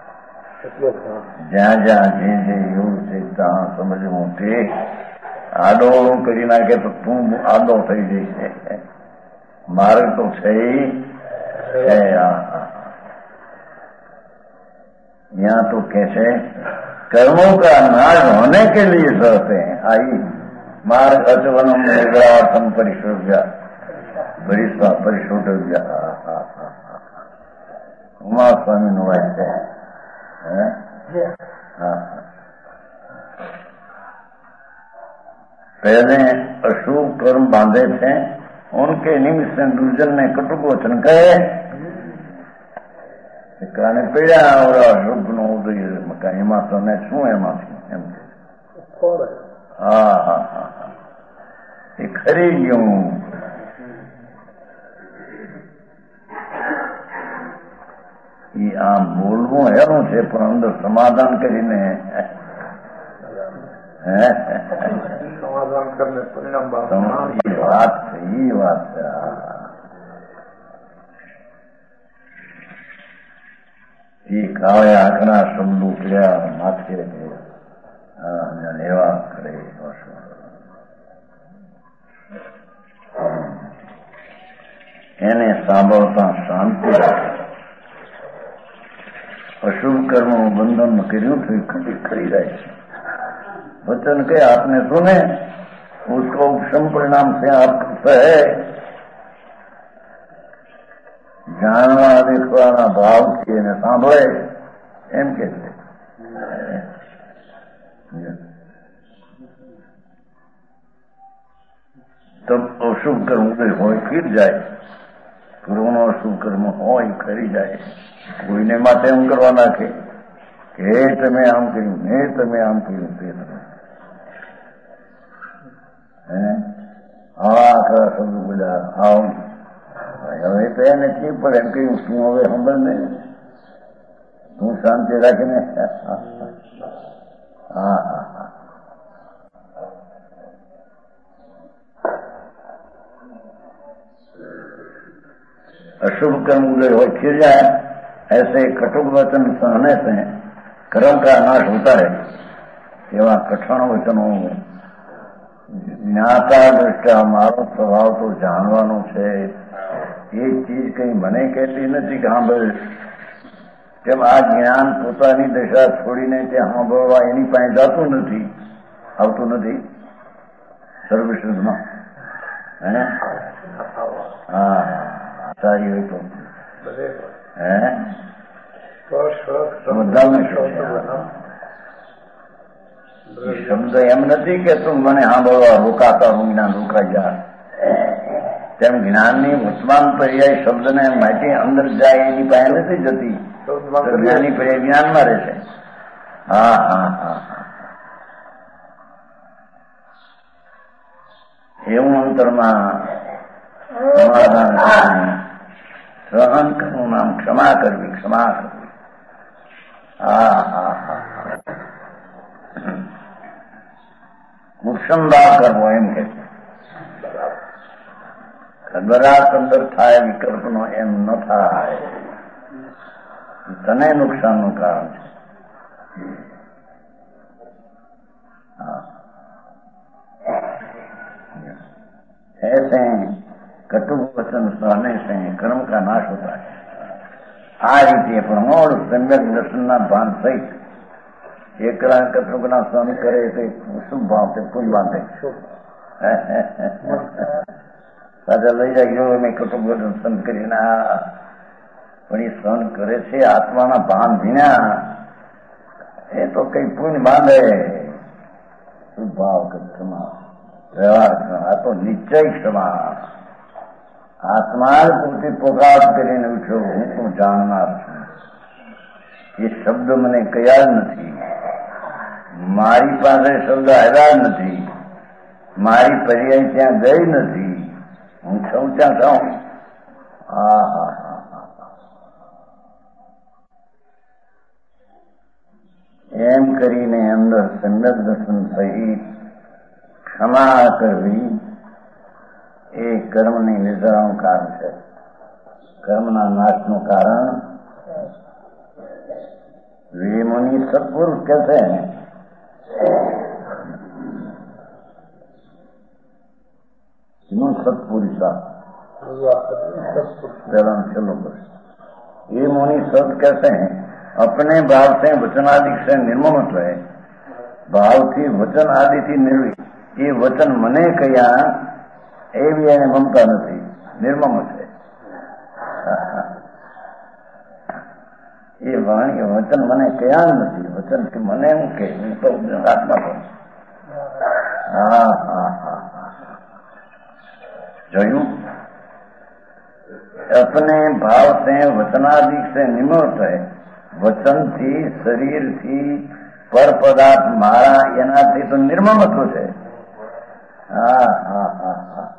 B: જ્યાં જ્યાં જે જે એવું છે ત્યાં સમજવું તે આડોળું કરી નાખે તો તું આડો થઈ જઈશ. માર્ગ તો છે यहाँ तो कैसे कर्मों का नाश होने के लिए शर्त है. आई मार्ग अचवनम निग्रहार्थम परिशोध्या परिशोध्या उमा स्वामी નું વાક્ય पहले अशुभ कर्म बांधे थे, उनके निमित्त से दुर्जन ने कटुक वचन कहे કારણે પીડ્યા અશુભ નો ઉદય એમાં તને શું એમાંથી એમ એ ખરી ગયું. એ આમ બોલવું એનું છે પણ અંદર સમાધાન કરીને
A: સમાધાન કરીને પરિણામ
B: વાત છે. એ વાત છે. એ કાળે આંખના શબ્દો પીડ્યા માથે એવા કરે એને સાંભળતા શાંતિ રાખે. અશુભ કર્મનું બંધન કર્યું તો ખરી ખરી જાય છે. वचन के आपने सुने उसको उपशम परिणाम से आप करते है જાણવા દેખવાના ભાવથી એને સાંભળે એમ કે છે. તો અશુભ કર્મ ઉદય હોય ફીર જાય, પૂર્વનો અશુભ કર્મ હોય ખરી જાય. કોઈને માટે એમ કરવા નાખે કે તમે આમ કર્યું ને તમે આમ કર્યું તે તમે આવા ખરા શબ્દ બોલ્યા આમ હવે તો એને કી પડે એમ કહ્યું તું હવે સાંભળ ને તું શાંતિ રાખીને अशुभ कर्म उदय हो फिर जाए ऐसे कटुक वचन सहने से कर्म का नाश होता है. एवं कठिन वचनों જ્ઞાતા દ્રષ્ટા મારો સ્વભાવ તો જાણવાનો છે. એ ચીજ કઈ મને કહેતી નથી કે સાંભળ, કેમ આ જ્ઞાન પોતાની દશા છોડીને ત્યાં સાંભળવા એની પાસે જતું નથી, આવતું નથી સર્વશુદ્ધમાં. આચાર્ય હોય તો બધાને શબ્દ એમ નથી કે તું મને સાંભળવા રોકાતા હું જ્ઞાન રોકાઈ જા. તેમ જ્ઞાનની વર્તમાન પર્યાય શબ્દને માટી અંદર જાય એની પાસે નથી જતી. જ્ઞાની પર્યાય જ્ઞાનમાં રહેશે. હા હા હા એવું અંતરમાં સમાધાન કરીને સહન કરવું નામ ક્ષમા કરવી, ક્ષમા કરવી. હા હા હા કુસંભાવ કરવો એમ કે ખબરાત અંદર થાય વિકલ્પનો એમ ન થાય, તને નુકસાનનું કારણ છે. ऐसे कटु वचन सहने से कर्म का नाश होता है. આ રીતે પ્રમોળ સમ્યક દર્શનના ભાન સહિત એકલા કટુકના સહન કરે તે શું ભાવ છે, કોઈ બાંધે પાછા લઈ જાય મેં કટુક દર્શન કરીને પણ એ સહન કરે છે આત્માના ભાન વિના, એ તો કઈ પુણ્ય બાંધે. શું ભાવ કે ક્ષમા વ્યવહાર, આ તો નિશ્ચય ક્ષમા. આત્મા જ પૂરતી પોકાત કરીને ઉઠ્યો, હું તો જાણનાર છું. એ શબ્દ મને કયા જ નથી, મારી પાસે શબ્દ આવ્યા જ નથી, મારી પર્યાય ત્યાં ગઈ નથી, હું સૌ ત્યાં જાઉં. હા હા હા એમ કરીને અંદર સમ્યક દર્શન સહિત ક્ષમા કરવી એ કર્મની નિર્ધારણનું કારણ છે, કર્મના નાશનું કારણ. વિમુનિ સત્પુરુષ કે છે સત્પુરુષા चलो ये मुनि सब कहते हैं अपने भाव से वचनादि से निर्ममत है, भाव थी वचन आदि थी निर्वी. ये वचन મને કયા એવી એને મમતા નથી, નિર્મમ છે. એ વાણી વચન મને કયા નથી, વચન કે મને એમ કે હું તો આત્મા છું. હા હા હા જોયું, अपने भाव से वचनादि से निमृत है, वचन થી શરીર થી પર પદાર્થ મારા એનાથી તો નિર્મમત્વ છે. હા હા હા હા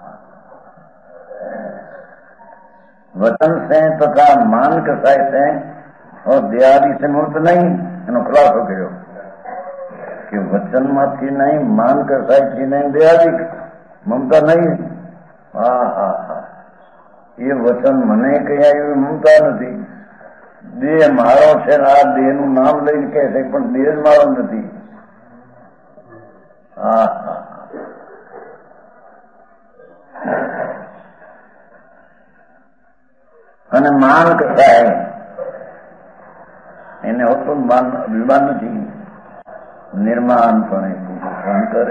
B: वचन से तथा मान कसाय से और देहादि से मुक्त नहीं. એનો ખુલાસો કર્યો કે વચનમાંથી નહીં, માન કસાયથી નહીં, દેહાદિ મમતા નહીં. હા હા હા એ વચન મને કયા એવી મમતા નથી. દેહ મારો છે ને આ દેહ નું નામ લઈને કહે છે પણ દેહ જ મારો નથી. હા હા અને માન કસાય એને હોતું માન અભિમાન નથી, નિર્માણપણે સહન કરે.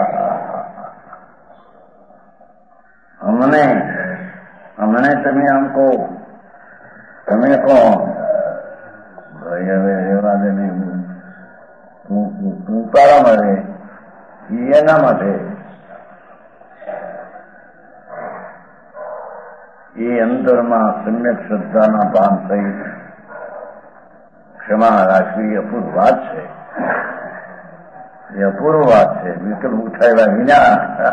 B: हमने તમે આમ કહો, તમે કહો ભાઈ હવે રહેવા દે નહીં, તું તારા માટે એના માટે. એ અંતરમાં સમ્યક શ્રદ્ધાના ભાન સહિત ક્ષમા રાખવી અપૂર્વ વાત છે. એ અપૂર્વ વાત છે, વિકલ્પ ઉઠાવ્યા વિના.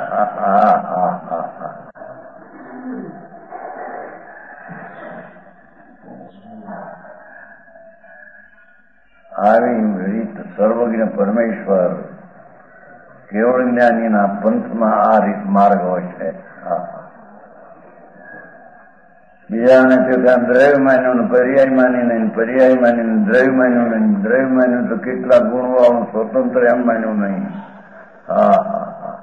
B: આવી રીત સર્વજ્ઞ પરમેશ્વર કેવળ જ્ઞાનીના પંથમાં આ રીત માર્ગ હોય છે. બીજાને ત્યાં દ્રવ્ય માન્યું ને પર્યાય માની નહીં, પર્યાય માનીને દ્રવ્ય માન્યું નહીં, દ્રવ્ય માન્યું તો કેટલા ગુણવાળું સ્વતંત્ર એમ માન્યું નહીં. હા હા હા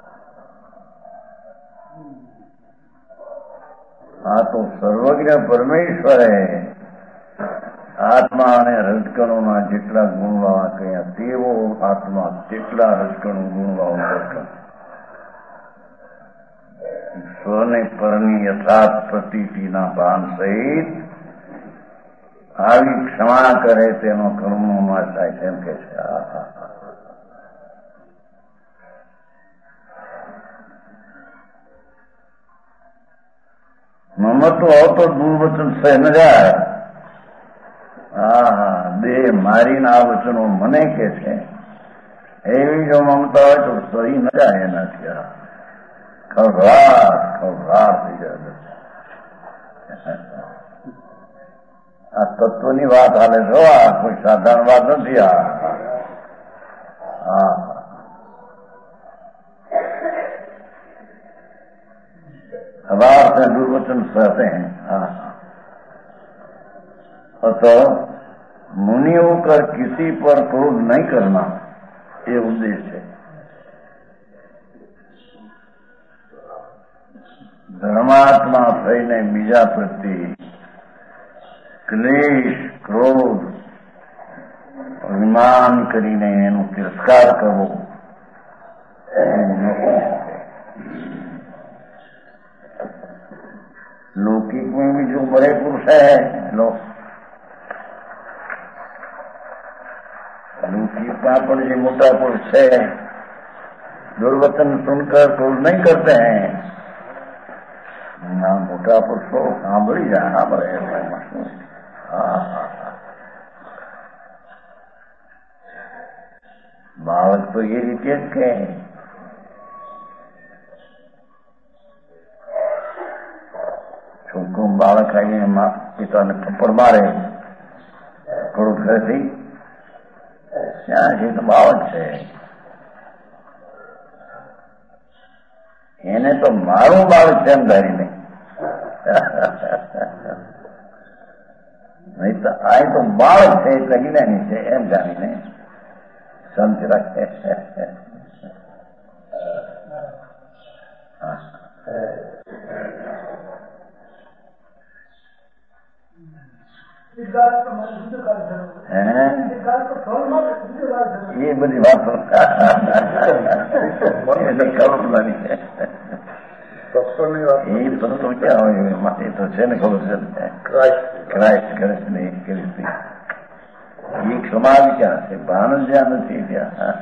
B: આ તો સર્વજ્ઞ પરમેશ્વરે આત્મા અને રજકણોના જેટલા ગુણવાળા કહ્યા તેવો આત્મા તેટલા રજકણો ગુણવાળો રજકણ. સ્વને પરની યથાર્થ પ્રતીતિના ભાન સહિત આવી ક્ષમા કરે તેનો કર્મોમાં થાય તેમ કે છે. મમત્વ હો તો દુર્વચન સહન જાય. હા હા દેહ મારીને આ વચનો મને કે છે, એવી જો મમતા હોય તો સહી ન જાય એનાથી. ખવરાર થઈ જાય. આ તત્વની વાત હાલે છો, આ કોઈ સાધારણ વાત નથી. હા, अबार से दुर्वचन सहते हैं. अतः मुनियों का किसी पर क्रोध नहीं करना ये उद्देश्य है. धर्मात्मा થઈને બીજા પ્રત્યે ક્લેશ, ક્રોધ, અભિમાન કરીને એનો તિરસ્કાર કરવો लौकिक में भी जो बड़े पुरुष है, लौकिक में पर जो मोटा पुरुष है, दुर्वचन सुनकर क्रोध नहीं करते हैं. ना मोटा पुरुषो सांभળી જાય. હા, બરાબર. બાળક તો એ રીતે જ કે છોકરું બાળક આવીને પિતાને થપ્પડ મારે, થોડું ઘરેથી ત્યાં છે તો બાળક છે, એને તો મારું બાળક છે એમ ધારીને, નહીં તો આ તો બાળક છે એટલે જ્ઞાની છે એમ જાણીને સમજ રાખે. એ બધી વાતો એટલે ખબર નથી. એ તત્વ ક્યાં હોય એમાં? એ તો છે ને, ખબર છે. ક્રાઇસ્ટ કરે છે ને, એ ક્ષમા ક્યાં છે? ભાન જ્યાં નથી ત્યાં.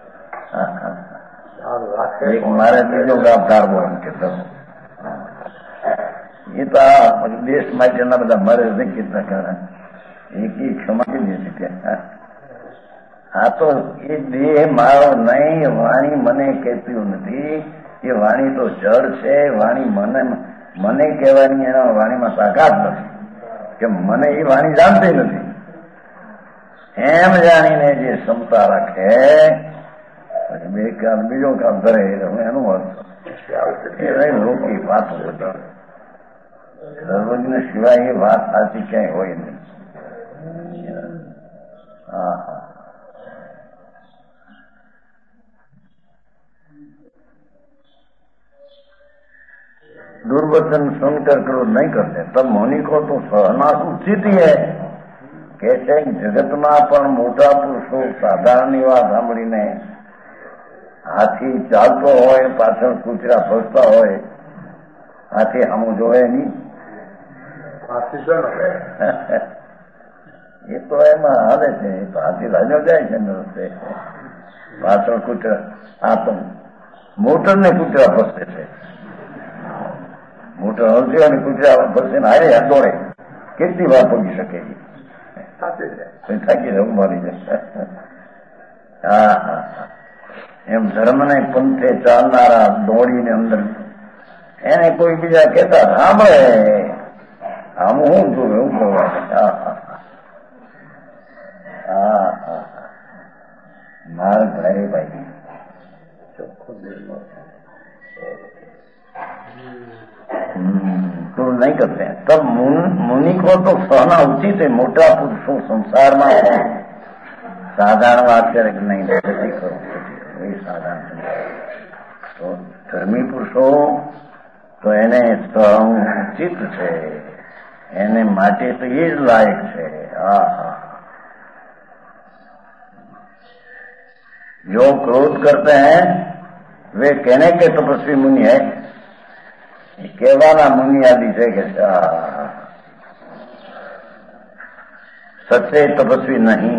B: એક મારે બીજો ગાફદાર બોલ કે એ તો આ દેશ માટેના બધા મરે નહીં કેટલા કારણ એક ક્ષમા કરી દે ત્યાં. આ તો એ દેહ મારો નહીં, વાણી મને કહેતી નથી. એ વાણી તો જળ છે. વાણી મને કહેવાની એના વાણીમાં તાકાત નથી કે મને એ વાણી જાણતી નથી. એમ જાણીને જે ક્ષમતા રાખે બે કામ બીજો કામ કરે હું એનું રોકી વાતો બધી સર્વજ્ઞ સિવાય એ વાત સાચી ક્યાંય હોય નહીં. હા, दुर्वचन सुनकर क्रोध नहीं करते तब मौनी को तो सहना उचित ही है. કે છે જગતમાં પણ મોટા પુરુષો સાધારણની વાત સાંભળીને હાથી ચાલતો હોય, પાછળ કૂતરા ફરતા હોય, હાથી આમું જોવે નહીં. એ તો એમાં હાલે છે. એ તો હાથી રાજો જાય છે ને રસ્તે, પાછળ કૂતરા. આ તો મોટર ને કૂતરા ફરશે છે. મોટર હલશે અને કૂતરા ફરશે ને હારે દોડે. કેટલી વાર પગી શકે? થાકી જવું મારી જાય. હા, એમ ધર્મને પંથે ચાલનારા દોડીને અંદર એને કોઈ બીજા કહેતા સાંભળે આમ હું જોવે હું કરવા. મારા ભાઈ ભાઈ ચોખ્ખું तो नहीं करते हैं. तब मुनि को तो सहना उचित है. मोटा पुरुषो संसार में है साधारण बात करे कि नहीं क्षति करो, वही साधारण. तो धर्मी पुरुषो तो એને સહન ઉચિત છે, એને માટે તો એ જ લાયક છે. जो क्रोध करते हैं वे कहने के तपस्वी मुनि है. કહેવાના મુનિયાદી છે કે સચ્ચે તપસ્વી નહીં.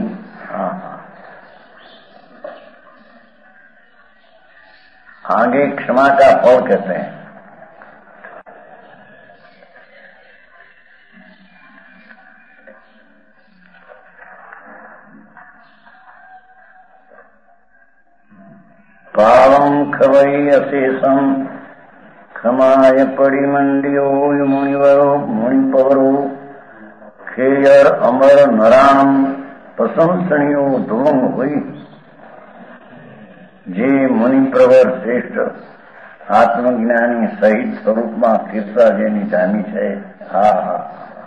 B: आगे क्षमा का फल कहते हैं. પાવં ખવૈ અશેષમ ખમાય પડી મંડિયો મુનિવરો મુનિપવરો ખેયર અમર નરાણમ પ્રશંસણીયો ધૂમ હોય. જે મુનિપ્રવર શ્રેષ્ઠ આત્મજ્ઞાની સહિત સ્વરૂપમાં કીર્તા જેની જામી છે. હા હા,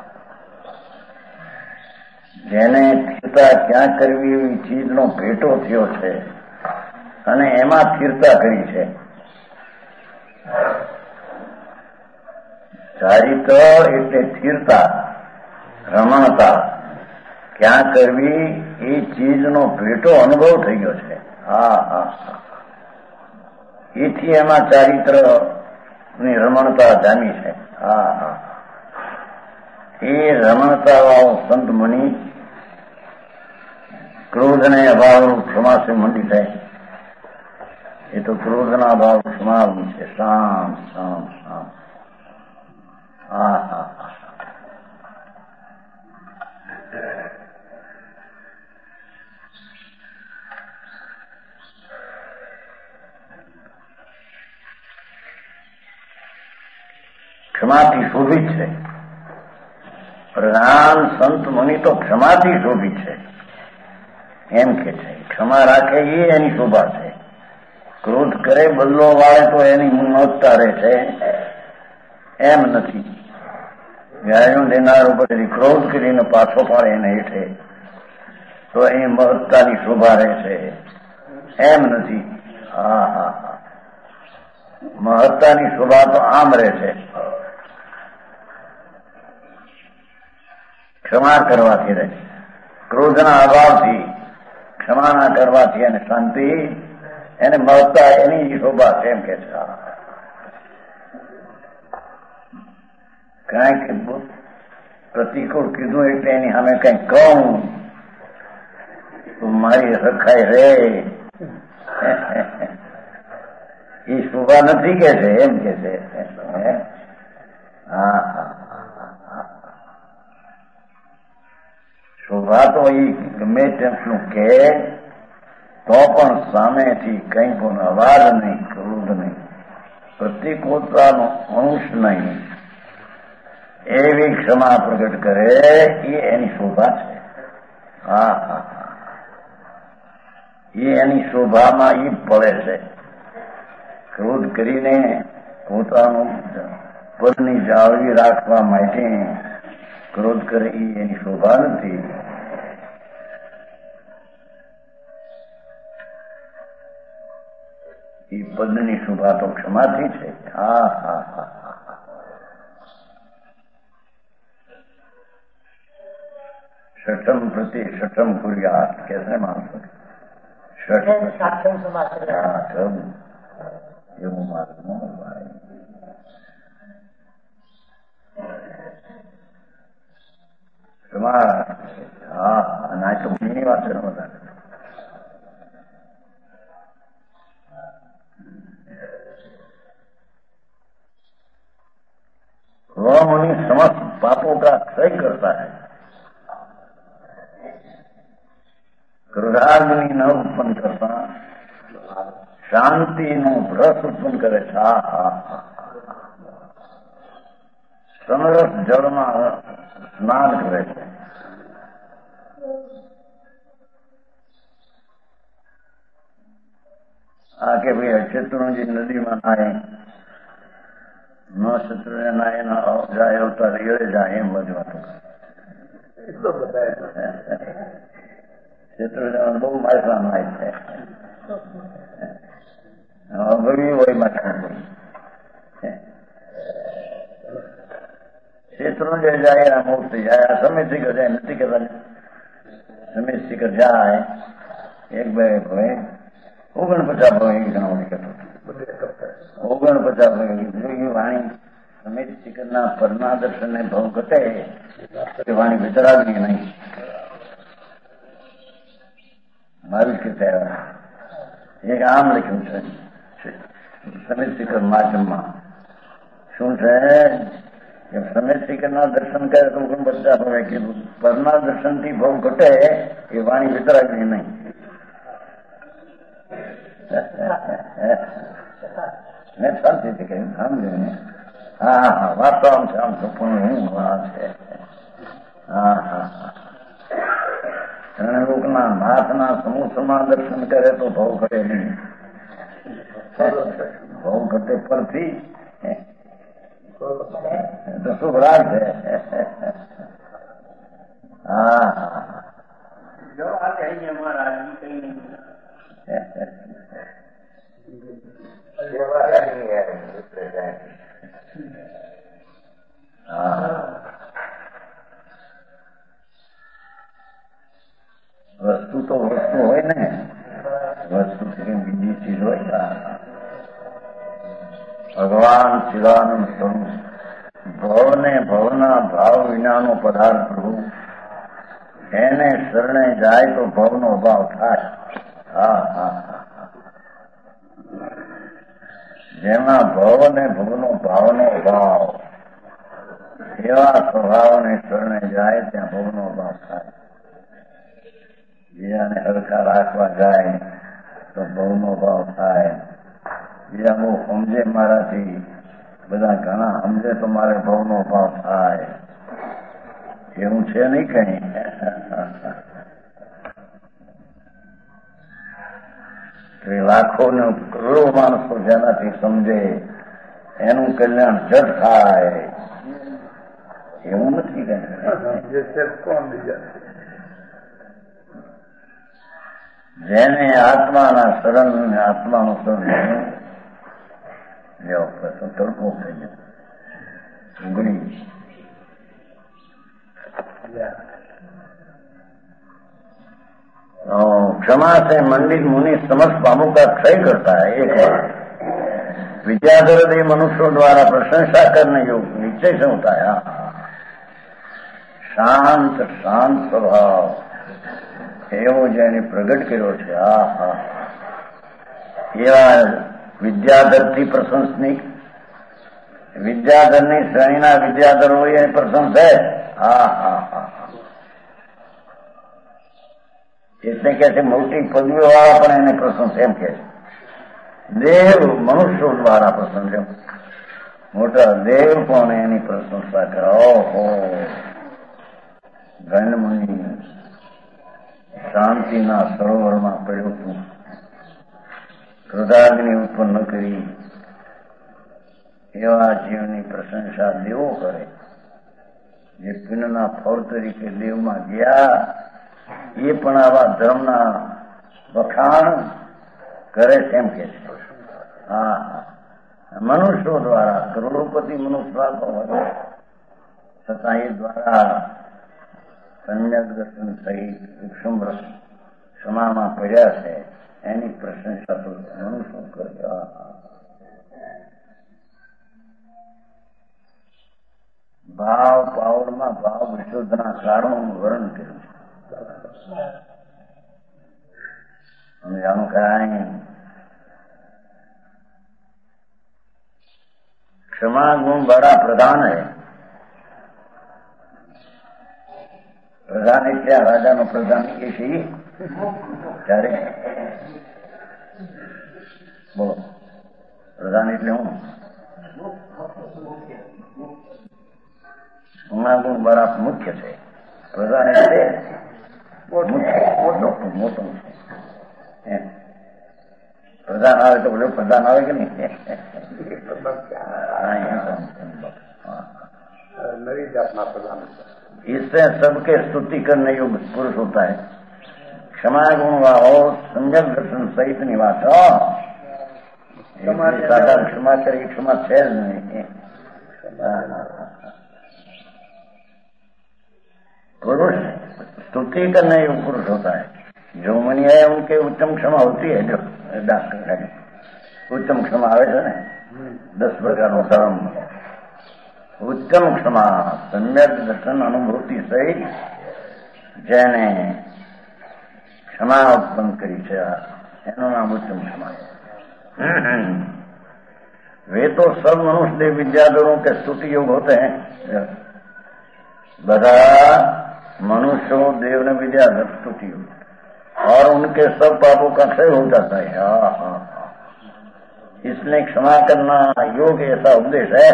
B: જેને સ્થિરતા ક્યાં કરવી એવી ચીજનો ભેટો થયો છે અને એમાં સ્થિરતા કરી છે. ચારિત્ર એટલે સ્થિરતા, રમણતા, ક્યાં કરવી એ ચીજનો ભેટો અનુભવ થઈ ગયો છે. હા હા, એથી એમાં ચારિત્ર ની રમણતા જામી છે. હા હા, એ રમણતા વાળો સંત મુનિ ક્રોધને અભાવનું ક્ષમાથી મંડી થાય. એ તો ક્રોધના ભાવ ક્ષમાવું છે. શામ શામ શામ. હા હા, ક્ષમાથી શોભિત છે. પ્રધાન સંત મુનિ તો ક્ષમાથી શોભિત છે એમ કે છે. ક્ષમા રાખે એ એની શોભા છે. ક્રોધ કરે બદલો વાળે તો એની મહત્તા રહે છે એમ નથી. ગાયો દેનાર ઉપર ક્રોધ કરીને પાછો પાડે એને હેઠે તો એની મહત્તાની શોભા રહે છે એમ નથી. હા હા હા, મહત્તાની શોભા તો આમ રહે છે. ક્ષમા કરવાથી રહે. ક્રોધના અભાવથી, ક્ષમાના કરવાથી એને શાંતિ, એને મહત્તા, એની શોભા છે એમ કે છે. કાંઈક પ્રતિકૂળ કીધું એટલે એની સામે કંઈક કહું તો મારી રખાય રે એ શોભા નથી કે છે એમ કે છે. હા હા, શોભા તો એ ગમે તેટલું કે તો પણ સામેથી કંઈ પણ અવાજ નહીં, ક્રોધ નહીં, પ્રતિકૂળતાનો અંશ નહીં, એવી ક્ષમા પ્રગટ કરે એ એની શોભા છે. હા હા, એ એની શોભામાં એ પડે છે. ક્રોધ કરીને પોતાનું પદની જાળવી રાખવા માટે ક્રોધ કરે એ એની શોભા નથી. એ પદની શોભા તો ક્ષમાથી છે. હા હા હા, ષઠમ પ્રતિ ષઠમ કુર્યાત કે છે માણસો. એવું મારું ભાઈ. હા, અને આ તો ઘણી વાત છે બધા. वह मुनि समस्त पापों का क्षय करता है. क्रोधाग्नि न उत्पन्न करता, શાંતિનું રસ ઉત્પન્ન કરે છે. હા હા હા, સમરસ જળમાં સ્નાન કરે છે. આ કે ભાઈ શત્રુંજી નદીમાં નાય, ન શત્રુને નાય ન જાય અવતાર યળે જાય એમ બધું હતું. શત્રુજન બહુ માયસા નાય છે. ગળ્યું હોય માથું શત્રુંજય જાય એના મુક્તિ જાય. સમિત શિખર જાય નથી કહેતા. સમિત શિખર જાય એક બે ભાઈ 49 ભાઈ ગણવાની કહેતો. 49 ભાઈ વાણી સમિત શિખરના પરના દર્શનને ભાવ ઘટે એ વાણી વિતરાગની નહીં. મારી રીતે એક આમ લખ્યું છે સમિત શિખર માધ્યમમાં. શું છે કે સમિત શિખરના દર્શન કરે તો 49 હોય કે પરના દર્શનથી ભાવ ઘટે એ વાણી વિતરાગની નહીં. મેં શાંતિથી કહ્યું સમજ્યું ને? હા હા, વાસ્તવમાં છે, આમ સપનું હું છે. હા હા હા, ત્રણરૂપના નાથના સમૂહમાં દર્શન કરે તો ભવ ઘટે નહીં. ભવ ઘટે પરથી તો શુભ રાગ છે. હા હા, જો આજે અહીંયા મારા કઈ વસ્તુ તો વસ્તુ હોય ને, વસ્તુ બીજી ચીજ હોય. ભગવાન શિવાનંદ સ્વરૂપ ભવને ભવના ભાવ વિનાનો પદાર્થ પ્રભુ, એને શરણે જાય તો ભવનો અભાવ થાય. હા હા હા, જેમાં ભવ ને ભવનો ભાવનો અભાવ, એવા સ્વભાવને શરણે જાય ત્યાં ભવનો અભાવ થાય. બીજાને હરખા રાખવા જાય તો ભવનો ભાવ થાય. બીજા બહુ સમજે મારાથી, બધા ઘણા સમજે તો મારે ભવનો ભાવ થાય. એવું છે નહીં કઈ. લાખો ને કરોડો માણસો જેનાથી સમજે એનું કલ્યાણ જટ થાય એવું નથી કઈ. જેને આત્માના શરણ, આત્માનું શરણ લેવો પડે તડકો થઈ ગયો ઉગડી. क्षमा से मंडित मुनि समस्त पापों का क्षय करता है. एक बार विद्याधर मनुष्यों द्वारा प्रशंसा करने योग्य निश्चय से होता है. शांत शांत स्वभाव એવો જેને પ્રગટ કર્યો છે. હા હા, એવા વિદ્યાધરથી પ્રશંસનિક, વિદ્યાધરની શ્રેણીના વિદ્યાધર હોય એની પ્રશંસ છે. હા હા હા, એટલે કે છે મોટી પદવીઓ વાળા પણ એને પ્રશંસ એમ કે છે. દેવ મનુષ્યો દ્વારા પ્રશંસ, મોટા દેવ પણ એની પ્રશંસા કરે. ઓહો, ગણમુનિ શાંતિના સરોવરમાં પડ્યું હતું, ક્રોધાગ્નિ ઉત્પન્ન કરી, એવા જીવની પ્રશંસા દેવો કરે. જે પિંડના ફળ તરીકે દેવમાં ગયા એ પણ આવા ધર્મના વખાણ કરે એમ કે છે. હા, મનુષ્યો દ્વારા કરોડોપતિ મનુષ્ય છતાં એ દ્વારા સમ્યક દર્શન સહિત સૂક્ષ્મ ક્ષમામાં પડ્યા છે. એની પ્રશંસા તો મનુષ્યો કરે. ભાવ પાવડમાં ભાવ વિશુદ્ધના કારણોનું વર્ણન કર્યું છે. સમજાણું કાંઈ? क्षमा गुण बड़ा प्रधान है. प्रधान એટલે રાજાનો પ્રધાન એ છે. ત્યારે બોલો, પ્રધાન એટલે હું? क्षमा गुण बड़ा मुख्य છે. પ્રધાન એટલે મોટો છે. પ્રધાન આવે તો બોલો, પ્રધાન આવે કે નહીં?
A: नई जातना प्रधान.
B: इससे सबके स्तुति करने योग्य पुरुष होता है. क्षमा गुण हो, सम्यक दर्शन सहित निवास हो. साधारण क्षमा करेगी, क्षमा है नहीं. पुरुष स्तुति करने योग्य पुरुष होता है. जो मुनि है उनके उत्तम क्षमा होती है. जो डॉक्टर उत्तम क्षमा आवे છે ને 10 પ્રકારનો ધર્મ. ઉત્તમ ક્ષમા સમ્યક દર્શન અનુભૂતિ સહિત જેને ક્ષમા ઉત્પન્ન કરી છે એનું નામ ઉત્તમ ક્ષમા. वे तो सब मनुष्य देव विद्याधरों के स्तुति योग होते हैं. બધા મનુષ્યો દેવ ને વિદ્યાધર स्तुति योग. और उनके सब पापों का क्षय हो जाता है। हाँ हाँ, इसने क्षमा करना योग ऐसा उपदेश है।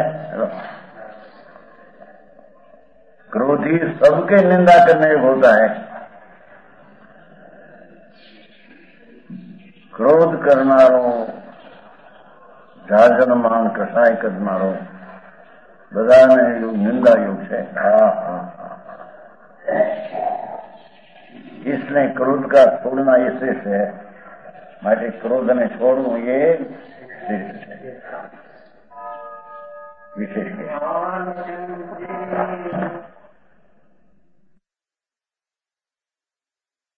B: क्रोधी सबके निंदा करने योग्य होता है। क्रोध करनारो जाजन मान कसाय करनारो बधाने युग निंदा युग है। हाँ हाँ हाँ, इसने क्रोध का छोड़ना ये श्रेष्ठ है। माटे क्रोध ने छोड़ू ये श्रेष्ठ है, विशेष है।